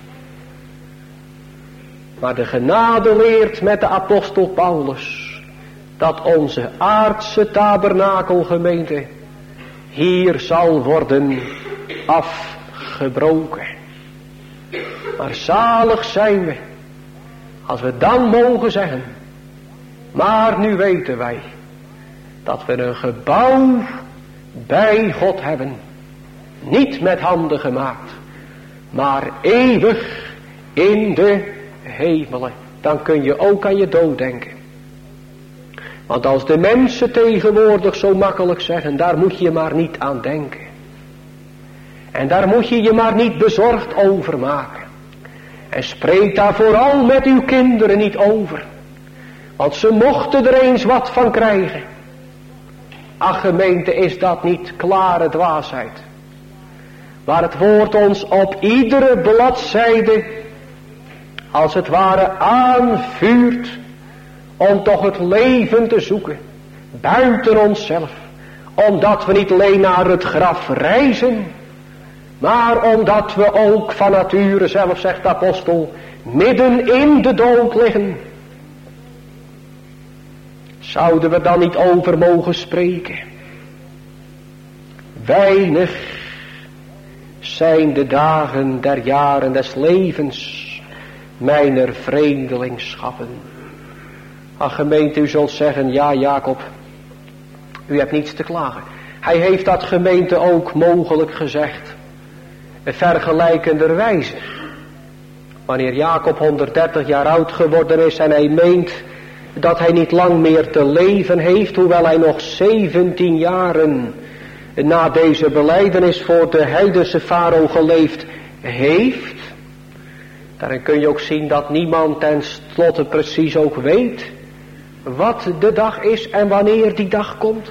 Maar de genade leert met de apostel Paulus dat onze aardse tabernakelgemeente hier zal worden afgebroken. Maar zalig zijn we als we dan mogen zeggen, maar nu weten wij dat we een gebouw bij God hebben, niet met handen gemaakt, maar eeuwig in de hemelen. Dan kun je ook aan je dood denken. Want als de mensen tegenwoordig zo makkelijk zeggen, daar moet je maar niet aan denken. En daar moet je je maar niet bezorgd over maken. En spreek daar vooral met uw kinderen niet over. Want ze mochten er eens wat van krijgen. Ach gemeente, is dat niet klare dwaasheid? Waar het woord ons op iedere bladzijde als het ware aanvuurt om toch het leven te zoeken buiten onszelf. Omdat we niet alleen naar het graf reizen, maar omdat we ook van nature zelf, zegt de apostel, midden in de dood liggen. Zouden we dan niet over mogen spreken? Weinig zijn de dagen der jaren des levens mijner vreemdelingschappen. Ach gemeente, u zult zeggen, ja Jacob, u hebt niets te klagen. Hij heeft dat gemeente ook mogelijk gezegd. Vergelijkenderwijze. Wanneer Jacob 130 jaar oud geworden is en hij meent dat hij niet lang meer te leven heeft, hoewel hij nog 17 jaren na deze belijdenis voor de heidense farao geleefd heeft. Daarin kun je ook zien dat niemand ten slotte precies ook weet wat de dag is en wanneer die dag komt.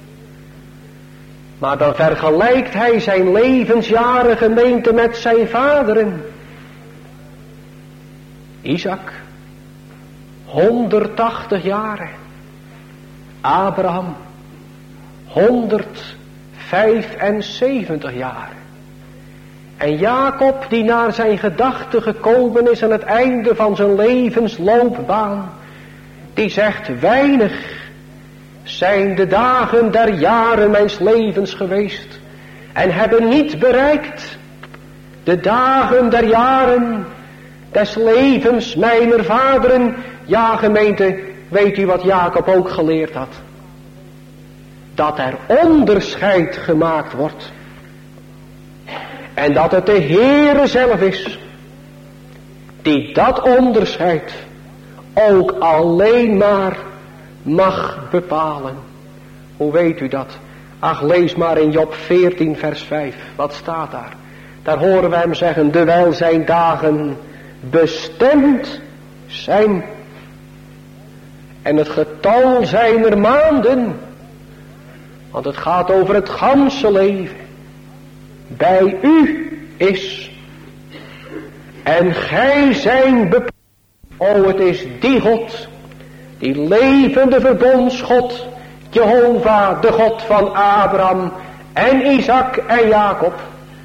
Maar dan vergelijkt hij zijn levensjaren gemeente met zijn vaderen. Isaac, 180 jaren. Abraham, 175 jaar. En Jacob, die naar zijn gedachte gekomen is aan het einde van zijn levensloopbaan, die zegt, weinig zijn de dagen der jaren mijns levens geweest en hebben niet bereikt de dagen der jaren des levens mijner vaderen. Ja gemeente, weet u wat Jacob ook geleerd had? Dat er onderscheid gemaakt wordt. En dat het de Heere zelf is die dat onderscheid ook alleen maar mag bepalen. Hoe weet u dat? Ach, lees maar in Job 14 vers 5. Wat staat daar? Daar horen we hem zeggen, dewijl zijn dagen bestemd zijn en het getal zijner maanden, want het gaat over het ganse leven, bij u is. En gij zijn bepaald. O, het is die God, die levende verbondsgod, Jehovah, de God van Abraham en Isaac en Jacob,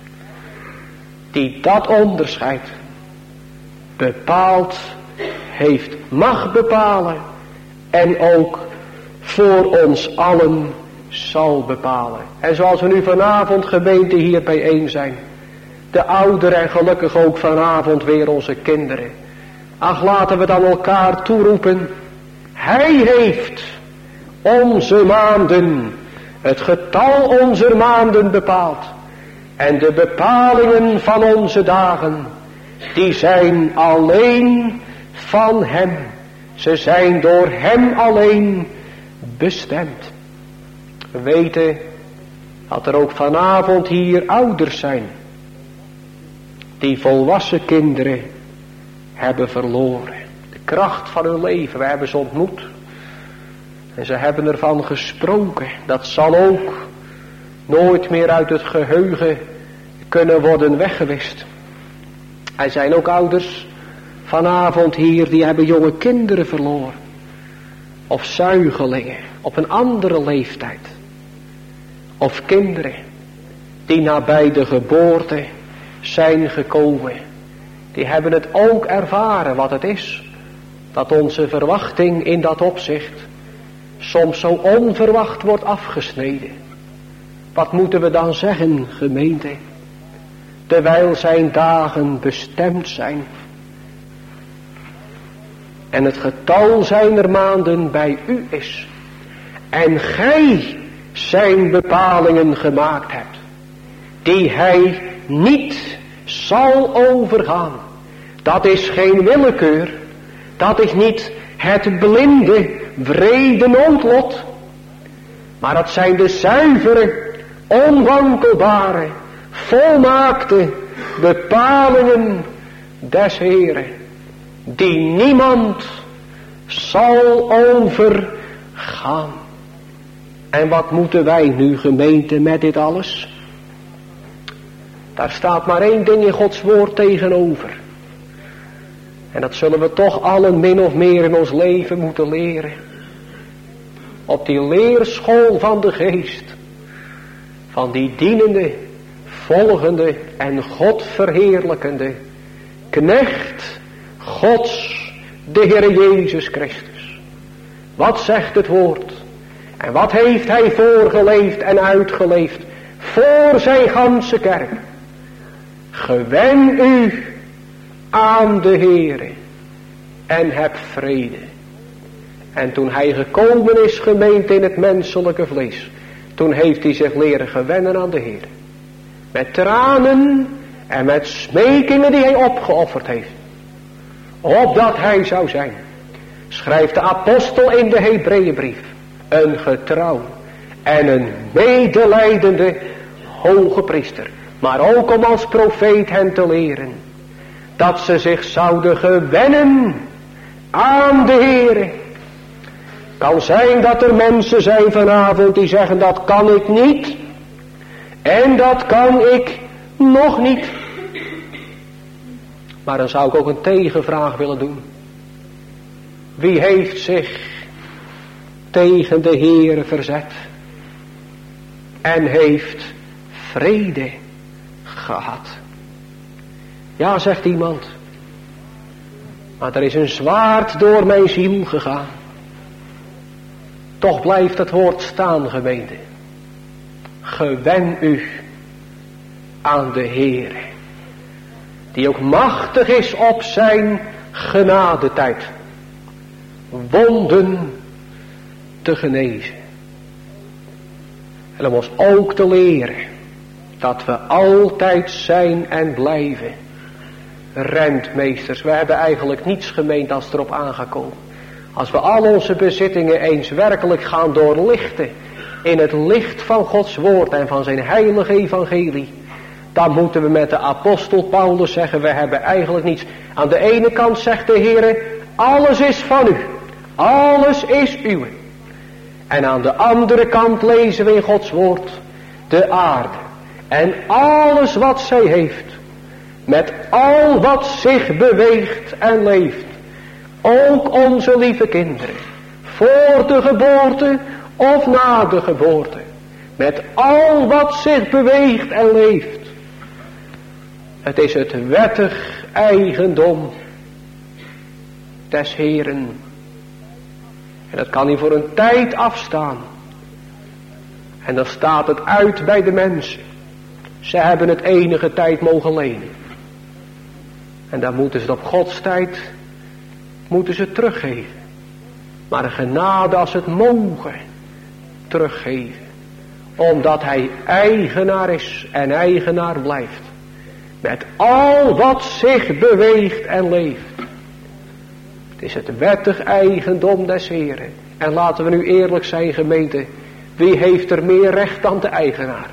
die dat onderscheid bepaald heeft, mag bepalen en ook voor ons allen zal bepalen. En zoals we nu vanavond gemeente hier bijeen zijn, de ouderen en gelukkig ook vanavond weer onze kinderen. Ach, laten we dan elkaar toeroepen, hij heeft onze maanden, het getal onze maanden bepaald. En de bepalingen van onze dagen, die zijn alleen van hem. Ze zijn door hem alleen bestemd. We weten dat er ook vanavond hier ouders zijn die volwassen kinderen hebben verloren. De kracht van hun leven, we hebben ze ontmoet. En ze hebben ervan gesproken. Dat zal ook nooit meer uit het geheugen kunnen worden weggewist. Er zijn ook ouders vanavond hier die hebben jonge kinderen verloren. Of zuigelingen op een andere leeftijd. Of kinderen die nabij de geboorte zijn gekomen. Die hebben het ook ervaren wat het is. Dat onze verwachting in dat opzicht soms zo onverwacht wordt afgesneden. Wat moeten we dan zeggen, gemeente? Terwijl zijn dagen bestemd zijn. En het getal zijner maanden bij u is. En gij zijn bepalingen gemaakt hebt. Die hij niet zal overgaan. Dat is geen willekeur. Dat is niet het blinde, wrede noodlot. Maar dat zijn de zuivere, onwankelbare, volmaakte bepalingen des Heeren. Die niemand zal overgaan. En wat moeten wij nu, gemeente, met dit alles? Daar staat maar één ding in Gods woord tegenover. En dat zullen we toch allen min of meer in ons leven moeten leren. Op die leerschool van de geest. Van die dienende, volgende en God verheerlijkende knecht Gods, de Heer Jezus Christus. Wat zegt het woord? En wat heeft hij voorgeleefd en uitgeleefd voor zijn ganse kerk? gewen u aan de Heere en heb vrede. En toen hij gekomen is, gemeente, in het menselijke vlees, toen heeft hij zich leren gewennen aan de Heer. Met tranen en met smekingen die hij opgeofferd heeft. Opdat hij zou zijn, schrijft de apostel in de Hebreeënbrief, een getrouw en een medelijdende hoge priester. Maar ook om als profeet hen te leren, dat ze zich zouden gewennen aan de Heere. Kan zijn dat er mensen zijn vanavond die zeggen, dat kan ik niet. En dat kan ik nog niet. Maar dan zou ik ook een tegenvraag willen doen. Wie heeft zich tegen de Heere verzet en heeft vrede gehad? Ja, zegt iemand, maar er is een zwaard door mijn ziel gegaan. Toch blijft het woord staan, gemeente. Gewen u aan de Heere, die ook machtig is op zijn genadetijd wonden te genezen. En om ons ook te leren dat we altijd zijn en blijven rentmeesters. We hebben eigenlijk niets gemeend als erop aangekomen. Als we al onze bezittingen eens werkelijk gaan doorlichten in het licht van Gods woord en van zijn heilige evangelie, dan moeten we met de apostel Paulus zeggen, we hebben eigenlijk niets. Aan de ene kant zegt de Heere, alles is van u. Alles is uw. En aan de andere kant lezen we in Gods woord de aarde en alles wat zij heeft, met al wat zich beweegt en leeft. Ook onze lieve kinderen, voor de geboorte of na de geboorte, met al wat zich beweegt en leeft. Het is het wettig eigendom des Heeren. En dat kan niet voor een tijd afstaan. En dan staat het uit bij de mensen. Ze hebben het enige tijd mogen lenen. En dan moeten ze het op Gods tijd moeten ze teruggeven. Maar de genade als het mogen teruggeven. Omdat hij eigenaar is en eigenaar blijft. Met al wat zich beweegt en leeft. Het is het wettig eigendom des Heren. En laten we nu eerlijk zijn, gemeente. Wie heeft er meer recht dan de eigenaar?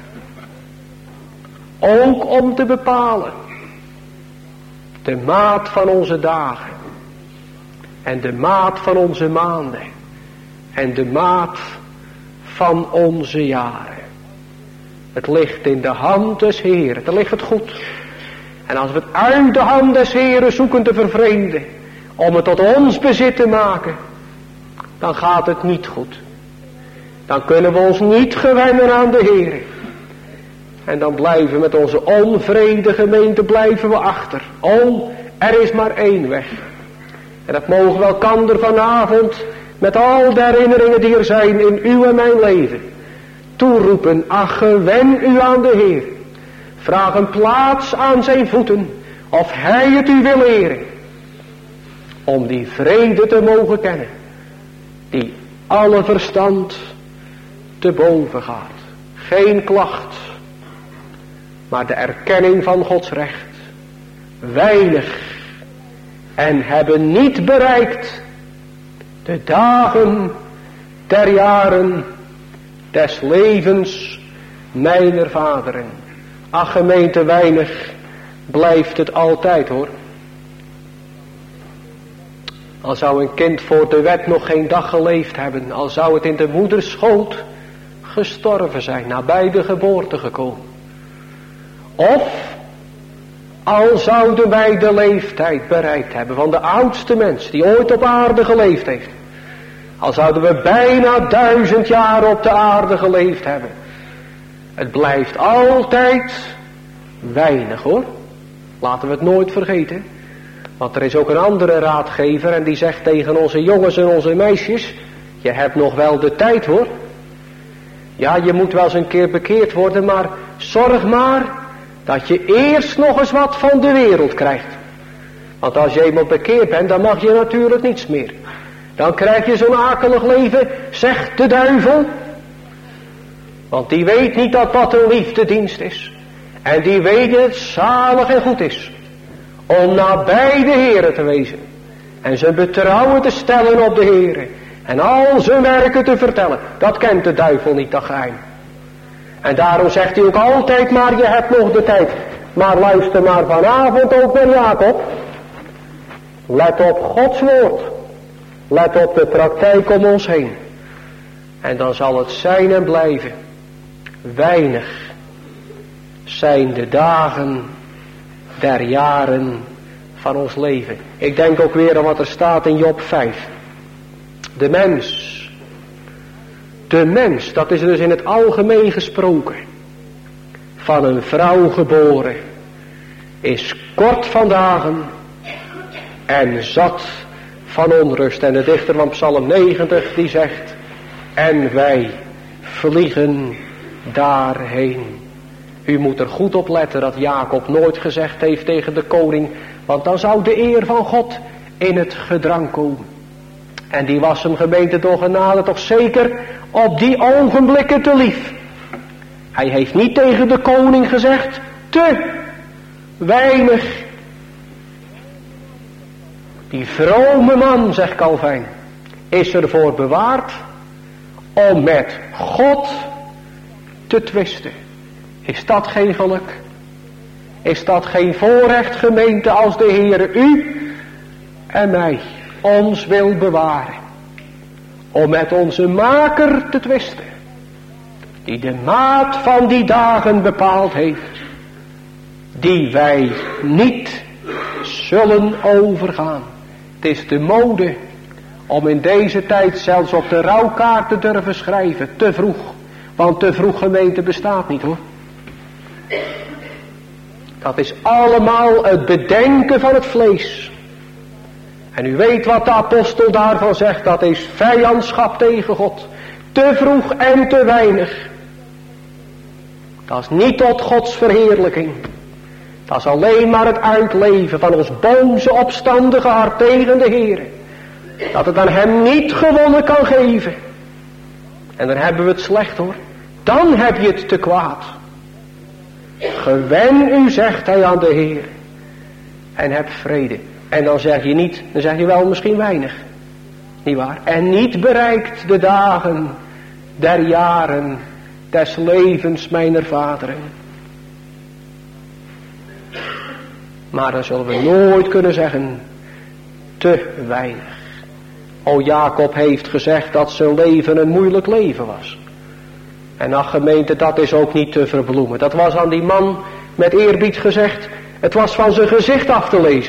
Ook om te bepalen de maat van onze dagen. En de maat van onze maanden. En de maat van onze jaren. Het ligt in de hand des Heren. Daar ligt het goed. En als we het uit de hand des Heren zoeken te vervreemden, om het tot ons bezit te maken, dan gaat het niet goed. Dan kunnen we ons niet gewennen aan de Heren. En dan blijven we met onze onvrede gemeente blijven we achter. Oh, er is maar één weg. En dat mogen we elkander vanavond met al de herinneringen die er zijn in uw en mijn leven toeroepen. Ach, gewen u aan de Heer. Vraag een plaats aan zijn voeten, of hij het u wil leren. Om die vrede te mogen kennen, die alle verstand te boven gaat. Geen klacht, maar de erkenning van Gods recht. Weinig en hebben niet bereikt de dagen der jaren des levens mijner vaderen. Ach, gemeente, weinig blijft het altijd, hoor. Al zou een kind voor de wet nog geen dag geleefd hebben, al zou het in de moederschoot gestorven zijn, nabij de geboorte gekomen. Of al zouden wij de leeftijd bereikt hebben van de oudste mens die ooit op aarde geleefd heeft. Al zouden we bijna 1000 jaar op de aarde geleefd hebben. Het blijft altijd weinig, hoor. Laten we het nooit vergeten. Want er is ook een andere raadgever en die zegt tegen onze jongens en onze meisjes, je hebt nog wel de tijd, hoor. Ja, je moet wel eens een keer bekeerd worden, maar zorg maar Dat je eerst nog eens wat van de wereld krijgt. Want als je eenmaal bekeerd bent, dan mag je natuurlijk niets meer. Dan krijg je zo'n akelig leven, zegt de duivel. Want die weet niet dat dat een liefdedienst is. En die weet dat het zalig en goed is. Om nabij de Heere te wezen. En zijn betrouwen te stellen op de Heere. En al zijn werken te vertellen. Dat kent de duivel niet, dat geheim. En daarom zegt hij ook altijd maar, je hebt nog de tijd. Maar luister maar vanavond ook naar Jacob. Let op Gods woord. Let op de praktijk om ons heen. En dan zal het zijn en blijven. Weinig zijn de dagen der jaren van ons leven. Ik denk ook weer aan wat er staat in Job 5. De mens, dat is dus in het algemeen gesproken, van een vrouw geboren, is kort van dagen en zat van onrust. En de dichter van Psalm 90 die zegt, en wij vliegen daarheen. U moet er goed op letten dat Jacob nooit gezegd heeft tegen de koning, want dan zou de eer van God in het gedrang komen. En die was hem, gemeente door genade, toch zeker op die ogenblikken te lief. Hij heeft niet tegen de koning gezegd, te weinig. Die vrome man, zegt Calvijn, is ervoor bewaard om met God te twisten. Is dat geen geluk? Is dat geen voorrecht, gemeente, als de Heere u en mij ons wil bewaren? Om met onze maker te twisten. Die de maat van die dagen bepaald heeft. Die wij niet zullen overgaan. Het is de mode om in deze tijd zelfs op de rouwkaart te durven schrijven. Te vroeg. Want te vroeg, gemeente, bestaat niet, hoor. Dat is allemaal het bedenken van het vlees. En u weet wat de apostel daarvan zegt. Dat is vijandschap tegen God. Te vroeg en te weinig. Dat is niet tot Gods verheerlijking. Dat is alleen maar het uitleven van ons boze opstandige hart tegen de Heer. Dat het aan hem niet gewonnen kan geven. En dan hebben we het slecht, hoor. Dan heb je het te kwaad. Gewen u, zegt hij aan de Heer. En heb vrede. En dan zeg je niet, dan zeg je wel misschien weinig. Niet waar? En niet bereikt de dagen der jaren des levens mijner vaderen. Maar dan zullen we nooit kunnen zeggen, te weinig. O, Jacob heeft gezegd dat zijn leven een moeilijk leven was. En ach, gemeente, dat is ook niet te verbloemen. Dat was aan die man met eerbied gezegd, het was van zijn gezicht af te lezen.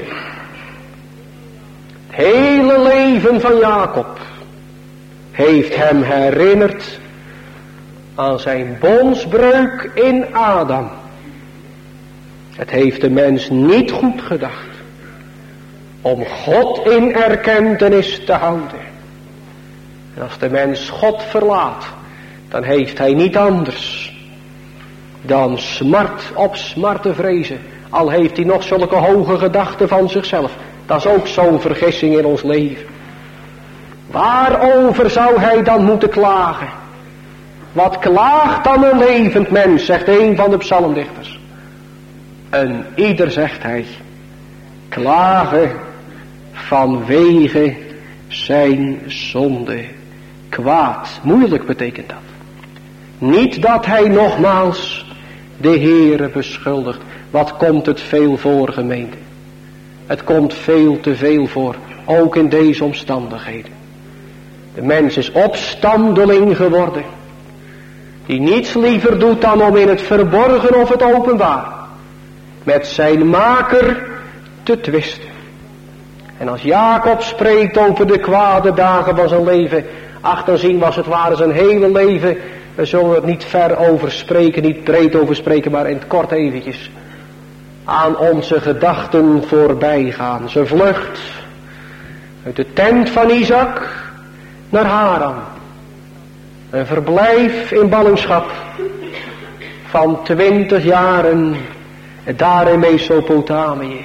Het hele leven van Jacob heeft hem herinnerd aan zijn bondsbreuk in Adam. Het heeft de mens niet goed gedacht om God in erkentenis te houden. En als de mens God verlaat, dan heeft hij niet anders dan smart op smart te vrezen. Al heeft hij nog zulke hoge gedachten van zichzelf. Dat is ook zo'n vergissing in ons leven. Waarover zou hij dan moeten klagen? Wat klaagt dan een levend mens, zegt een van de psalmdichters. En ieder, zegt hij, klagen vanwege zijn zonde. Kwaad, moeilijk betekent dat. Niet dat hij nogmaals de Heere beschuldigt. Wat komt het veel voor, gemeente? Het komt veel te veel voor, ook in deze omstandigheden. De mens is opstandeling geworden, die niets liever doet dan om in het verborgen of het openbaar met zijn maker te twisten. En als Jacob spreekt over de kwade dagen van zijn leven, achterzien was het ware zijn hele leven, we zullen het niet ver over spreken, niet breed over spreken, maar in het kort eventjes aan onze gedachten voorbij gaan. Zijn vlucht uit de tent van Isaac naar Haran. Een verblijf in ballingschap van 20 jaren daar in Mesopotamië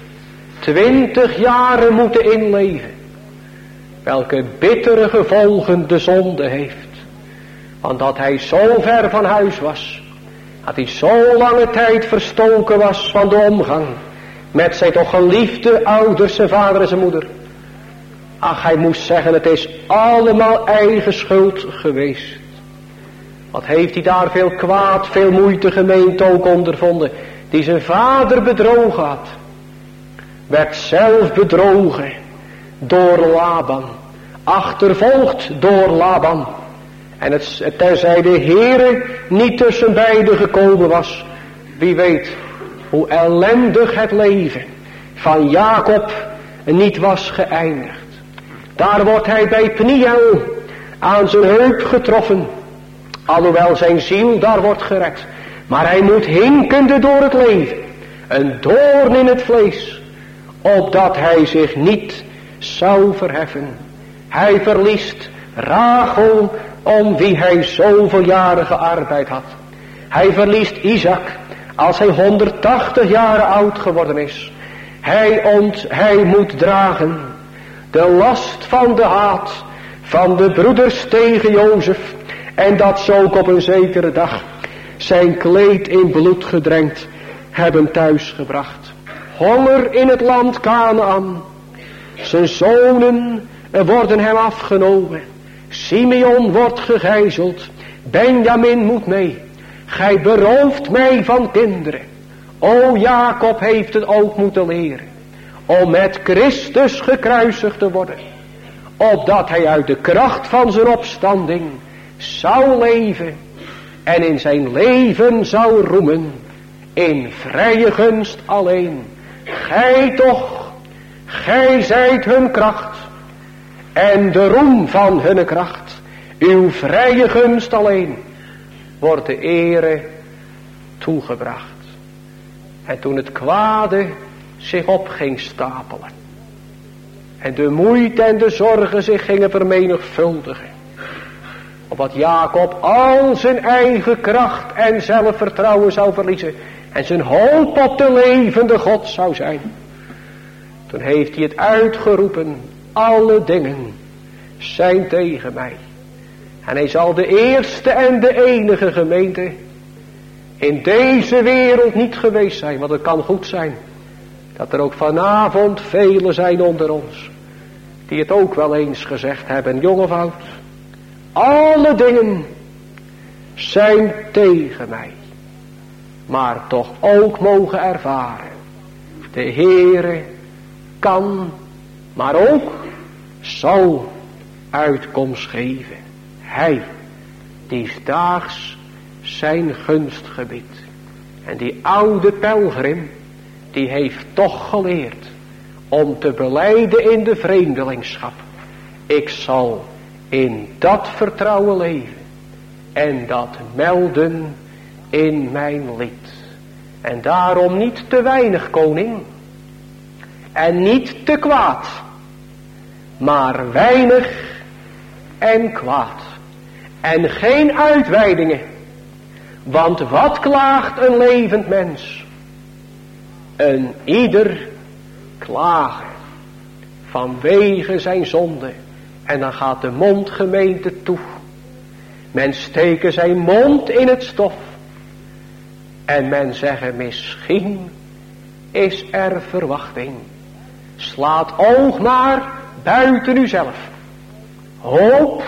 20 jaren moeten inleven. Welke bittere gevolgen de zonde heeft. Want dat hij zo ver van huis was. Dat hij zo lange tijd verstoken was van de omgang. Met zijn toch geliefde ouders, zijn vader en zijn moeder. Ach, hij moest zeggen, het is allemaal eigen schuld geweest. Wat heeft hij daar veel kwaad, veel moeite gemeend ook ondervonden. Die zijn vader bedrogen had. Werd zelf bedrogen door Laban. Achtervolgd door Laban. En het terzij de Heere niet tussen beiden gekomen was. Wie weet hoe ellendig het leven van Jacob niet was geëindigd. Daar wordt hij bij Peniel aan zijn heup getroffen. Alhoewel zijn ziel daar wordt gered. Maar hij moet hinkende door het leven. Een doorn in het vlees. Opdat hij zich niet zou verheffen. Hij verliest Rachel, om wie hij zoveel jaren gearbeid had. Hij verliest Isaac als hij 180 jaren oud geworden is. Hij moet dragen de last van de haat van de broeders tegen Jozef. En dat ze ook op een zekere dag zijn kleed in bloed gedrenkt hebben thuisgebracht. Honger in het land Kanaan. Zijn zonen worden hem afgenomen. Simeon wordt gegijzeld. Benjamin moet mee. Gij berooft mij van kinderen. O, Jacob heeft het ook moeten leren. Om met Christus gekruisigd te worden. Opdat hij uit de kracht van zijn opstanding zou leven. En in zijn leven zou roemen. In vrije gunst alleen. Gij toch, gij zijt hun kracht. En de roem van hun kracht. Uw vrije gunst alleen. Wordt de ere toegebracht. En toen het kwade zich op ging stapelen. En de moeite en de zorgen zich gingen vermenigvuldigen. Opdat Jacob al zijn eigen kracht en zelfvertrouwen zou verliezen. En zijn hoop op de levende God zou zijn. Toen heeft hij het uitgeroepen. Alle dingen zijn tegen mij. En hij zal de eerste en de enige gemeente in deze wereld niet geweest zijn. Want het kan goed zijn dat er ook vanavond velen zijn onder ons. Die het ook wel eens gezegd hebben, jong of oud. Alle dingen zijn tegen mij. Maar toch ook mogen ervaren. De Heere kan, maar ook zal uitkomst geven. Hij die daags zijn gunst gebiedt. En die oude pelgrim, die heeft toch geleerd om te belijden in de vreemdelingschap. Ik zal in dat vertrouwen leven en dat melden in mijn lied. En daarom niet te weinig, koning, en niet te kwaad, maar weinig en kwaad. En geen uitweidingen. Want wat klaagt een levend mens? Een ieder klagen vanwege zijn zonde. En dan gaat de mondgemeente toe. Men steken zijn mond in het stof. En men zeggen, misschien is er verwachting. Slaat oog maar buiten uzelf. Hoop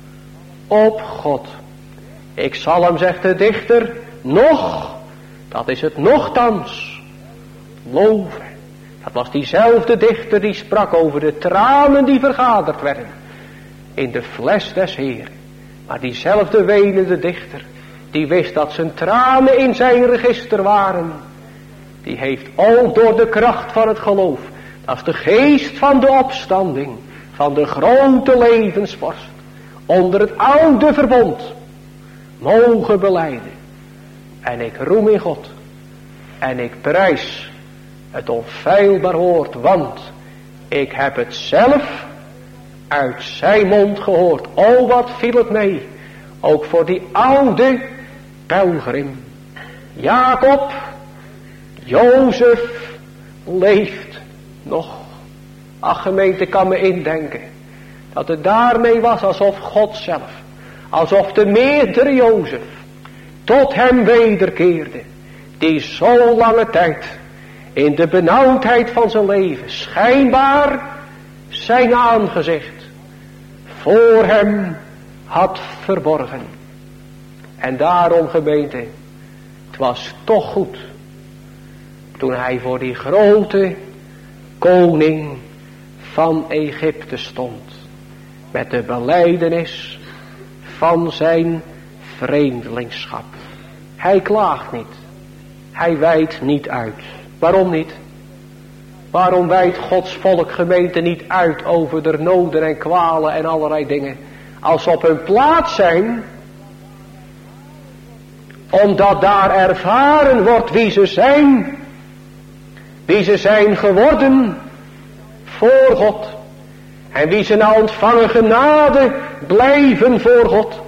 op God. Ik zal hem, zegt de dichter, nog, dat is het nochtans, loven. Dat was diezelfde dichter die sprak over de tranen die vergaderd werden in de fles des Heeren. Maar diezelfde wenende dichter, die wist dat zijn tranen in zijn register waren. Die heeft ook door de kracht van het geloof, dat is de geest van de opstanding, van de grote levensvorst, onder het oude verbond, mogen belijden. En ik roem in God. En ik prijs het onfeilbaar woord. Want ik heb het zelf uit zijn mond gehoord. O, wat viel het mee. Ook voor die oude pelgrim. Jacob, Jozef leeft nog. Ach, gemeente, kan me indenken dat het daarmee was alsof God zelf, alsof de meerdere Jozef tot hem wederkeerde, die zo lange tijd in de benauwdheid van zijn leven schijnbaar zijn aangezicht voor hem had verborgen. En daarom, gemeente, het was toch goed toen hij voor die grote koning van Egypte stond, met de belijdenis van zijn vreemdelingschap. Hij klaagt niet. Hij wijdt niet uit. Waarom niet? Waarom wijdt Gods volk, gemeente, niet uit over de noden en kwalen en allerlei dingen, als ze op hun plaats zijn? Omdat daar ervaren wordt wie ze zijn. Wie ze zijn geworden voor God. En wie ze na ontvangen genade blijven voor God.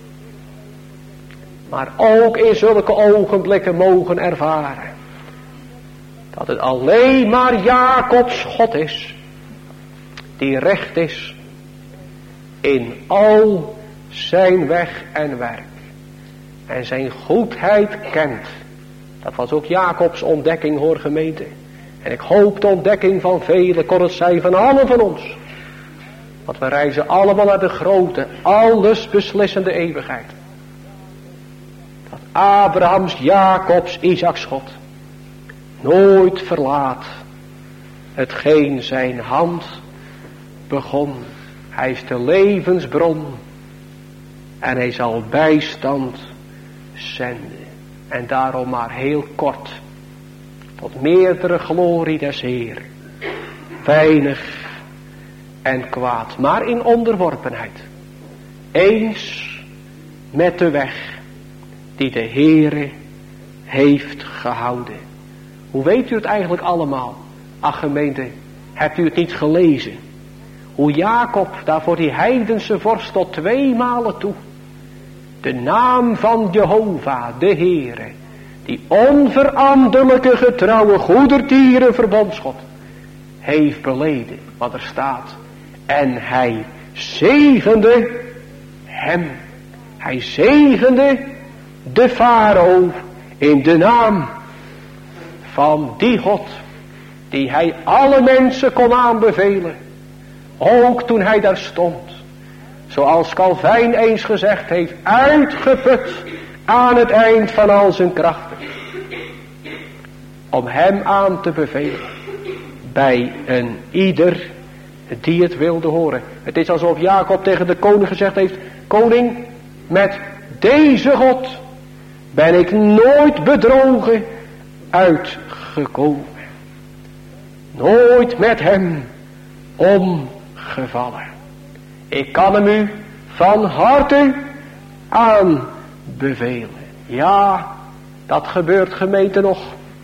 Maar ook in zulke ogenblikken mogen ervaren dat het alleen maar Jacobs God is, die recht is in al zijn weg en werk. En zijn goedheid kent. Dat was ook Jacobs ontdekking, hoor, gemeente. En ik hoop de ontdekking van velen, kon het zijn van allen van ons. Want we reizen allemaal naar de grote, alles beslissende eeuwigheid. Dat Abrahams, Jacobs, Isaaks God nooit verlaat hetgeen zijn hand begon. Hij is de levensbron en hij zal bijstand zenden. En daarom maar heel kort, tot meerdere glorie des Heeren, weinig en kwaad, maar in onderworpenheid, eens met de weg die de Heere heeft gehouden. Hoe weet u het eigenlijk allemaal? Ach, gemeente, hebt u het niet gelezen? Hoe Jacob daar voor die heidense vorst tot 2 malen toe de naam van Jehovah, de Heere, die onveranderlijke, getrouwe, goedertieren verbondsgod, heeft beleden. Wat er staat. En hij zegende hem. Hij zegende de farao in de naam van die God, die hij alle mensen kon aanbevelen. Ook toen hij daar stond. Zoals Calvijn eens gezegd heeft, uitgeput aan het eind van al zijn krachten. Om hem aan te bevelen. Bij een ieder die het wilde horen. Het is alsof Jacob tegen de koning gezegd heeft, koning, met deze God ben ik nooit bedrogen uitgekomen. Nooit met hem omgevallen. Ik kan hem u van harte aanbevelen. Ja, dat gebeurt, gemeente, nog.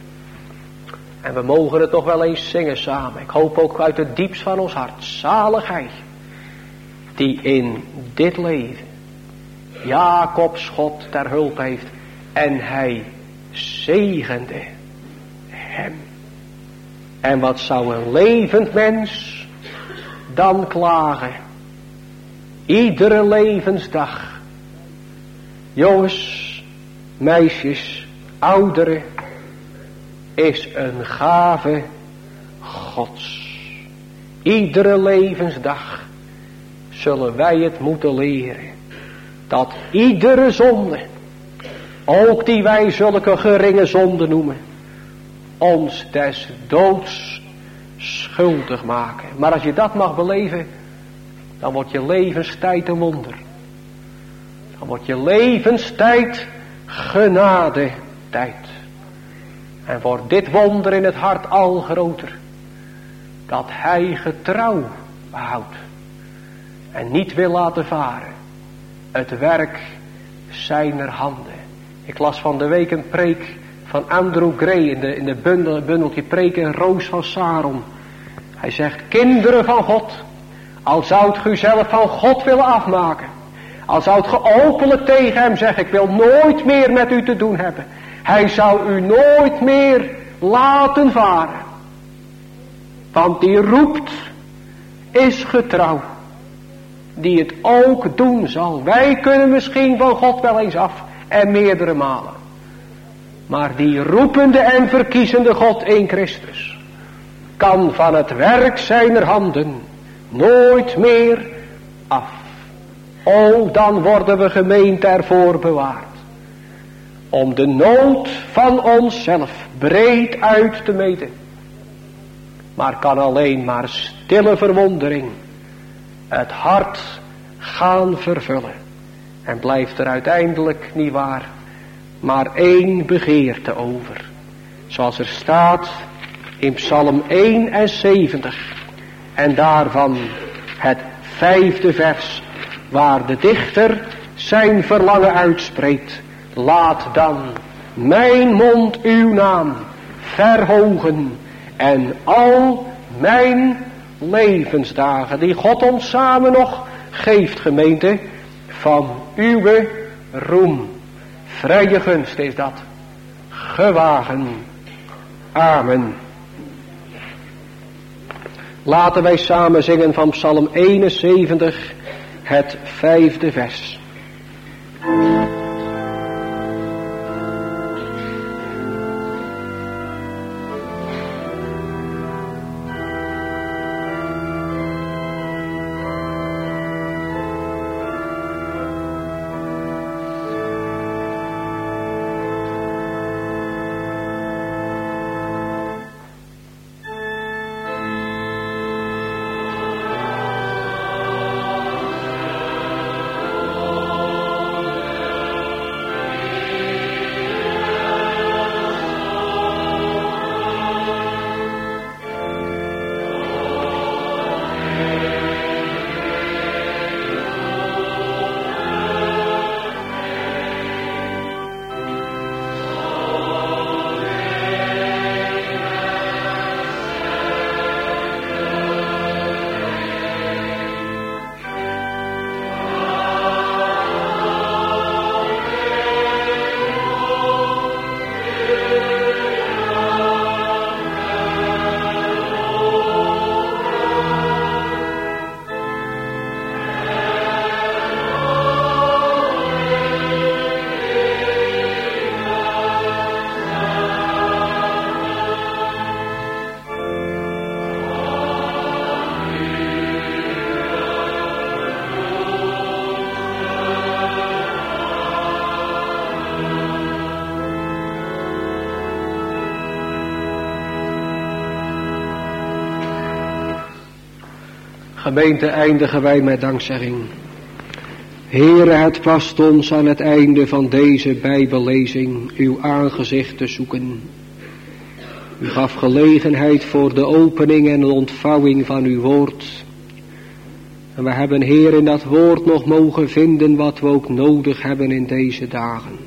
En we mogen het nog wel eens zingen samen. Ik hoop ook uit het diepst van ons hart. Zalig hij die in dit leven Jacobs God ter hulp heeft. En hij zegende hem. En wat zou een levend mens dan klagen? Iedere levensdag. Jongens, meisjes, ouderen, is een gave Gods. Iedere levensdag zullen wij het moeten leren. Dat iedere zonde, ook die wij zulke geringe zonde noemen, ons des doods schuldig maken. Maar als je dat mag beleven, dan wordt je levenstijd een wonder. Dan wordt je levenstijd genadetijd. En wordt dit wonder in het hart al groter. Dat hij getrouw houdt. En niet wil laten varen. Het werk zijner handen. Ik las van de week een preek van Andrew Gray in de bundeltje preken Roos van Saron. Hij zegt, kinderen van God, al zoudt u zelf van God willen afmaken, al zoudt ge openlijk tegen hem zeggen, ik wil nooit meer met u te doen hebben. Hij zou u nooit meer laten varen. Want die roept, is getrouw, die het ook doen zal. Wij kunnen misschien van God wel eens af en meerdere malen. Maar die roepende en verkiezende God in Christus kan van het werk zijner handen nooit meer af. O, dan worden we gemeente ervoor bewaard. Om de nood van onszelf breed uit te meten. Maar kan alleen maar stille verwondering het hart gaan vervullen. En blijft er uiteindelijk niet waar, maar één begeerte over. Zoals er staat in Psalm 71 en daarvan het 5e vers, waar de dichter zijn verlangen uitspreekt. Laat dan mijn mond uw naam verhogen en al mijn levensdagen, die God ons samen nog geeft, gemeente, van uw roem. Vrije gunst is dat. Gewagen. Amen. Laten wij samen zingen van Psalm 71, het 5e vers. Gemeente, eindigen wij met dankzegging. Heere, het past ons aan het einde van deze bijbellezing uw aangezicht te zoeken. U gaf gelegenheid voor de opening en de ontvouwing van uw woord. En we hebben, Heer, in dat woord nog mogen vinden wat we ook nodig hebben in deze dagen.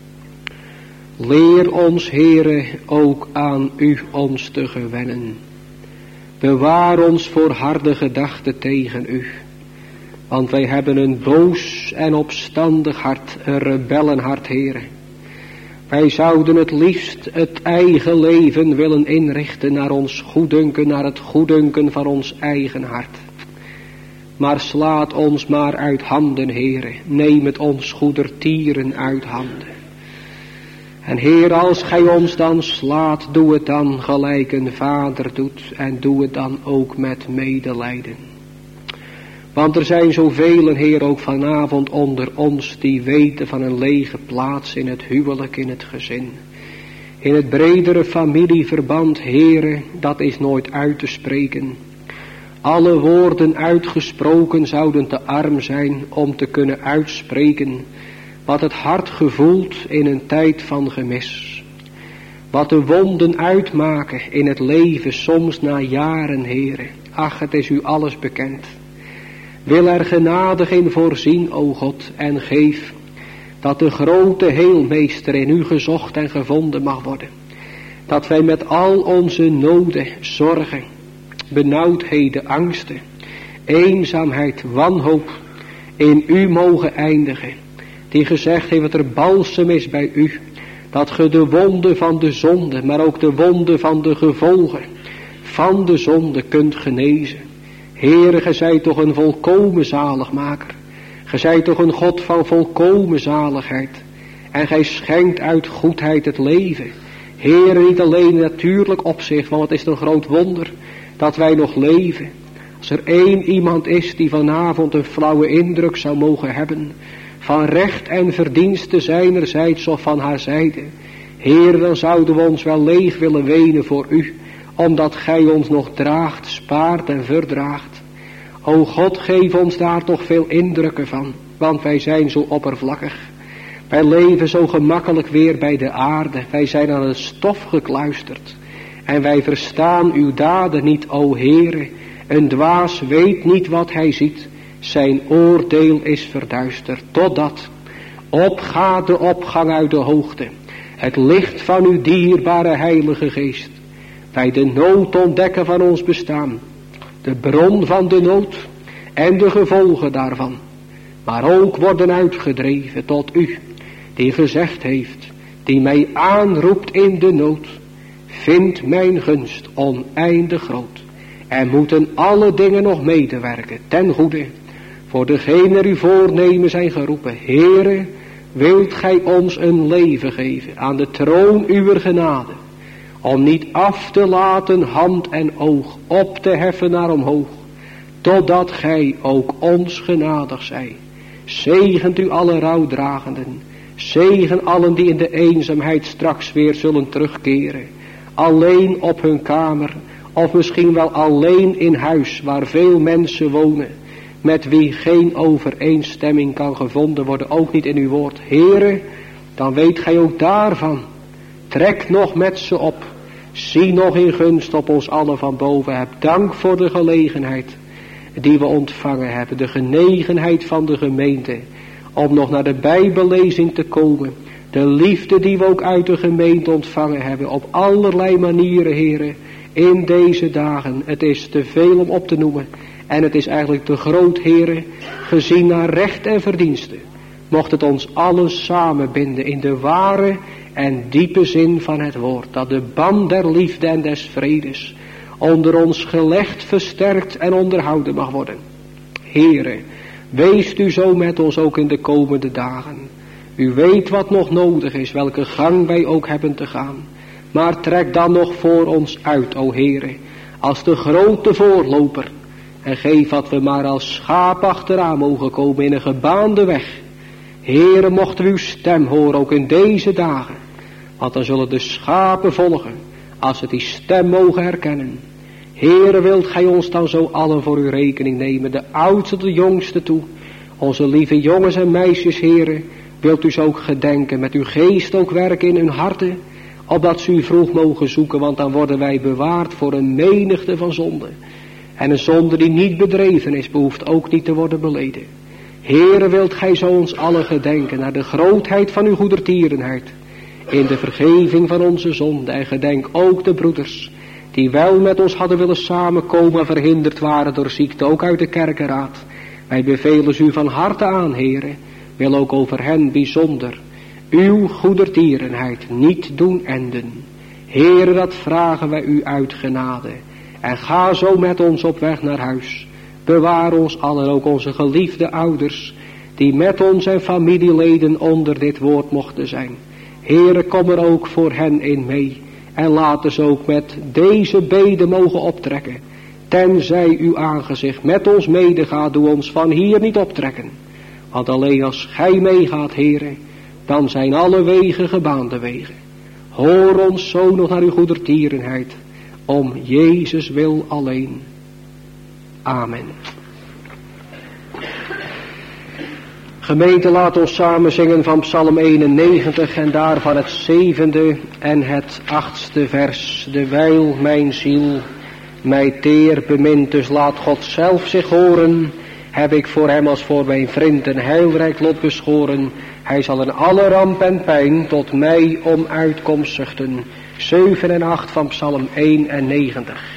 Leer ons, Heere, ook aan u ons te gewennen. Bewaar ons voor harde gedachten tegen u. Want wij hebben een boos en opstandig hart, een rebellenhart, Heere. Wij zouden het liefst het eigen leven willen inrichten naar ons goeddunken, naar het goeddunken van ons eigen hart. Maar slaat ons maar uit handen, Heere. Neem het ons goedertieren uit handen. En Heer, als gij ons dan slaat, doe het dan gelijk een vader doet. En doe het dan ook met medelijden. Want er zijn zoveel, Heer, ook vanavond onder ons die weten van een lege plaats in het huwelijk, in het gezin. In het bredere familieverband, Heere, dat is nooit uit te spreken. Alle woorden uitgesproken zouden te arm zijn om te kunnen uitspreken wat het hart gevoelt in een tijd van gemis. Wat de wonden uitmaken in het leven soms na jaren, Heere. Ach, het is u alles bekend. Wil er genadig in voorzien, o God, en geef dat de grote heelmeester in u gezocht en gevonden mag worden. Dat wij met al onze noden, zorgen, benauwdheden, angsten, eenzaamheid, wanhoop in u mogen eindigen. Die gezegd heeft dat er balsem is bij u, Dat ge de wonden van de zonde, maar ook de wonden van de gevolgen van de zonde kunt genezen. Heere, ge zijt toch een volkomen zaligmaker. Ge zijt toch een God van volkomen zaligheid. En gij schenkt uit goedheid het leven. Heere, niet alleen natuurlijk opzicht, want het is een groot wonder dat wij nog leven. Als er één iemand is die vanavond een flauwe indruk zou mogen hebben van recht en verdienste zijnerzijds of van haar zijde, Heer, dan zouden we ons wel leeg willen wenen voor u, omdat gij ons nog draagt, spaart en verdraagt. O God, geef ons daar toch veel indrukken van, want wij zijn zo oppervlakkig. Wij leven zo gemakkelijk weer bij de aarde, wij zijn aan het stof gekluisterd. En wij verstaan uw daden niet, o Heere. Een dwaas weet niet wat hij ziet, zijn oordeel is verduisterd. Totdat opgaat de opgang uit de hoogte, het licht van uw dierbare heilige geest. Wij de nood ontdekken van ons bestaan, de bron van de nood en de gevolgen daarvan. Maar ook worden uitgedreven tot u, die gezegd heeft, die mij aanroept in de nood. Vindt mijn gunst oneindig groot. En moeten alle dingen nog medewerken ten goede. Voor degenen die voornemen zijn geroepen. Heere, wilt gij ons een leven geven aan de troon uwer genade. Om niet af te laten hand en oog op te heffen naar omhoog. Totdat gij ook ons genadig zij. Zegent u alle rouwdragenden. Zegen allen die in de eenzaamheid straks weer zullen terugkeren. Alleen op hun kamer, of misschien wel alleen in huis waar veel mensen wonen, met wie geen overeenstemming kan gevonden worden, ook niet in uw woord. Heere, dan weet gij ook daarvan. Trek nog met ze op. Zie nog in gunst op ons allen van boven. Heb dank voor de gelegenheid die we ontvangen hebben. De genegenheid van de gemeente. Om nog naar de bijbellezing te komen. De liefde die we ook uit de gemeente ontvangen hebben. Op allerlei manieren, Heere. In deze dagen. Het is te veel om op te noemen. En het is eigenlijk te groot, Heere. Gezien naar recht en verdienste. Mocht het ons allen samenbinden in de ware en diepe zin van het woord. Dat de band der liefde en des vredes onder ons gelegd, versterkt en onderhouden mag worden. Heere, wees u zo met ons ook in de komende dagen. U weet wat nog nodig is, welke gang wij ook hebben te gaan. Maar trek dan nog voor ons uit, o Heere, als de grote voorloper. En geef dat we maar als schaap achteraan mogen komen in een gebaande weg. Heere, mochten we uw stem horen ook in deze dagen. Want dan zullen de schapen volgen, als ze die stem mogen herkennen. Heere, wilt gij ons dan zo allen voor uw rekening nemen, de oudste, de jongste toe. Onze lieve jongens en meisjes, Heere, wilt u ze ook gedenken, met uw geest ook werken in hun harten, opdat ze u vroeg mogen zoeken, want dan worden wij bewaard voor een menigte van zonden. En een zonde die niet bedreven is, behoeft ook niet te worden beleden. Heere, wilt gij zo ons allen gedenken naar de grootheid van uw goedertierenheid, in de vergeving van onze zonden. En gedenk ook de broeders, die wel met ons hadden willen samenkomen, verhinderd waren door ziekte, ook uit de kerkenraad. Wij bevelen u van harte aan, Heere, wil ook over hen bijzonder uw goedertierenheid niet doen enden. Heere, dat vragen wij u uit genade. En ga zo met ons op weg naar huis. Bewaar ons allen, ook onze geliefde ouders, die met ons en familieleden onder dit woord mochten zijn. Heere, kom er ook voor hen in mee. En laten ze ook met deze bede mogen optrekken. Tenzij uw aangezicht met ons medegaat, doe ons van hier niet optrekken. Want alleen als gij meegaat, Heere, dan zijn alle wegen gebaande wegen. Hoor ons zo nog naar uw goedertierenheid. Om Jezus wil alleen. Amen. Gemeente, laat ons samen zingen van Psalm 91 en daarvan het 7e en het 8e vers. Dewijl mijn ziel mij teer bemint, dus laat God zelf zich horen. Heb ik voor hem als voor mijn vriend een heilrijk lot beschoren. Hij zal in alle ramp en pijn tot mij om uitkomst zuchten. 7 en 8 van Psalm 91.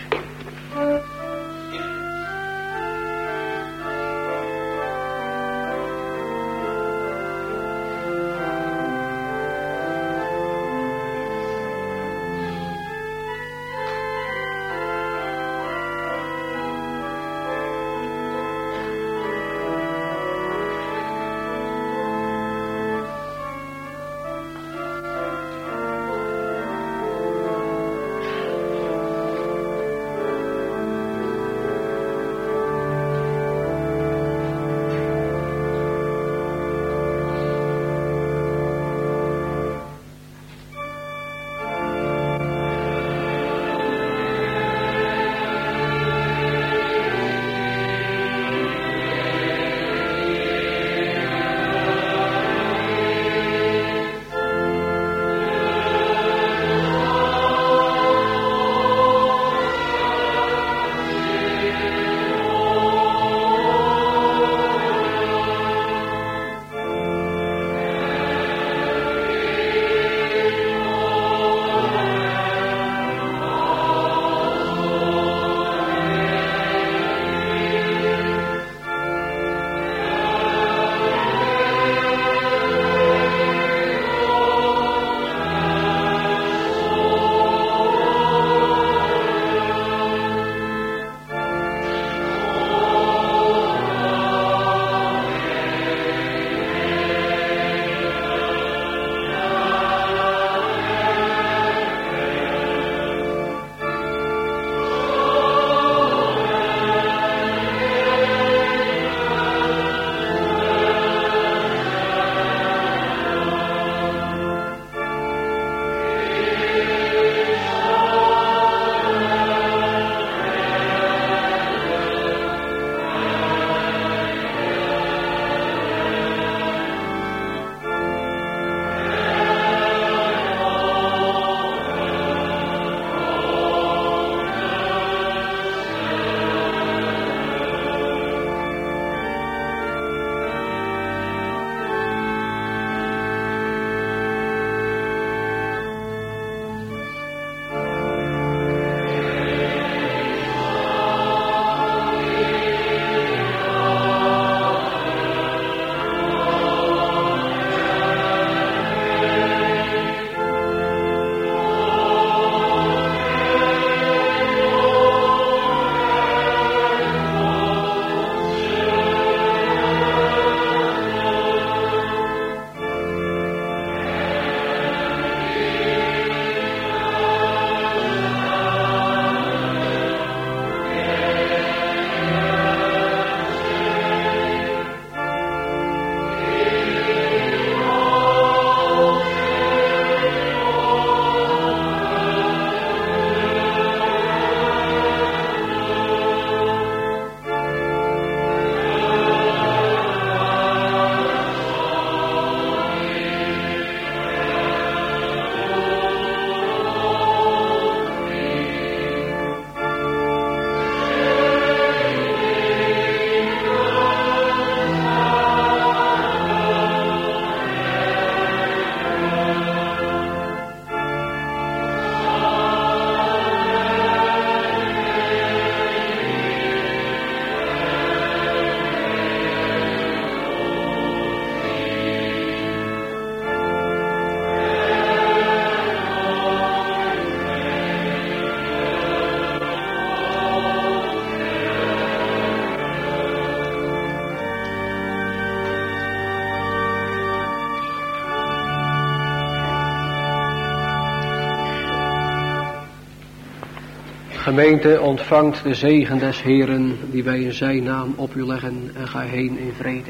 Gemeente, ontvangt de zegen des Heeren die wij in zijn naam op u leggen en ga heen in vrede.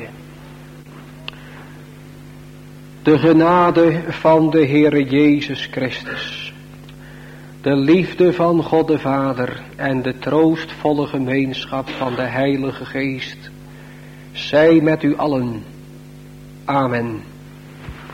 De genade van de Heere Jezus Christus, de liefde van God de Vader en de troostvolle gemeenschap van de Heilige Geest, zij met u allen. Amen.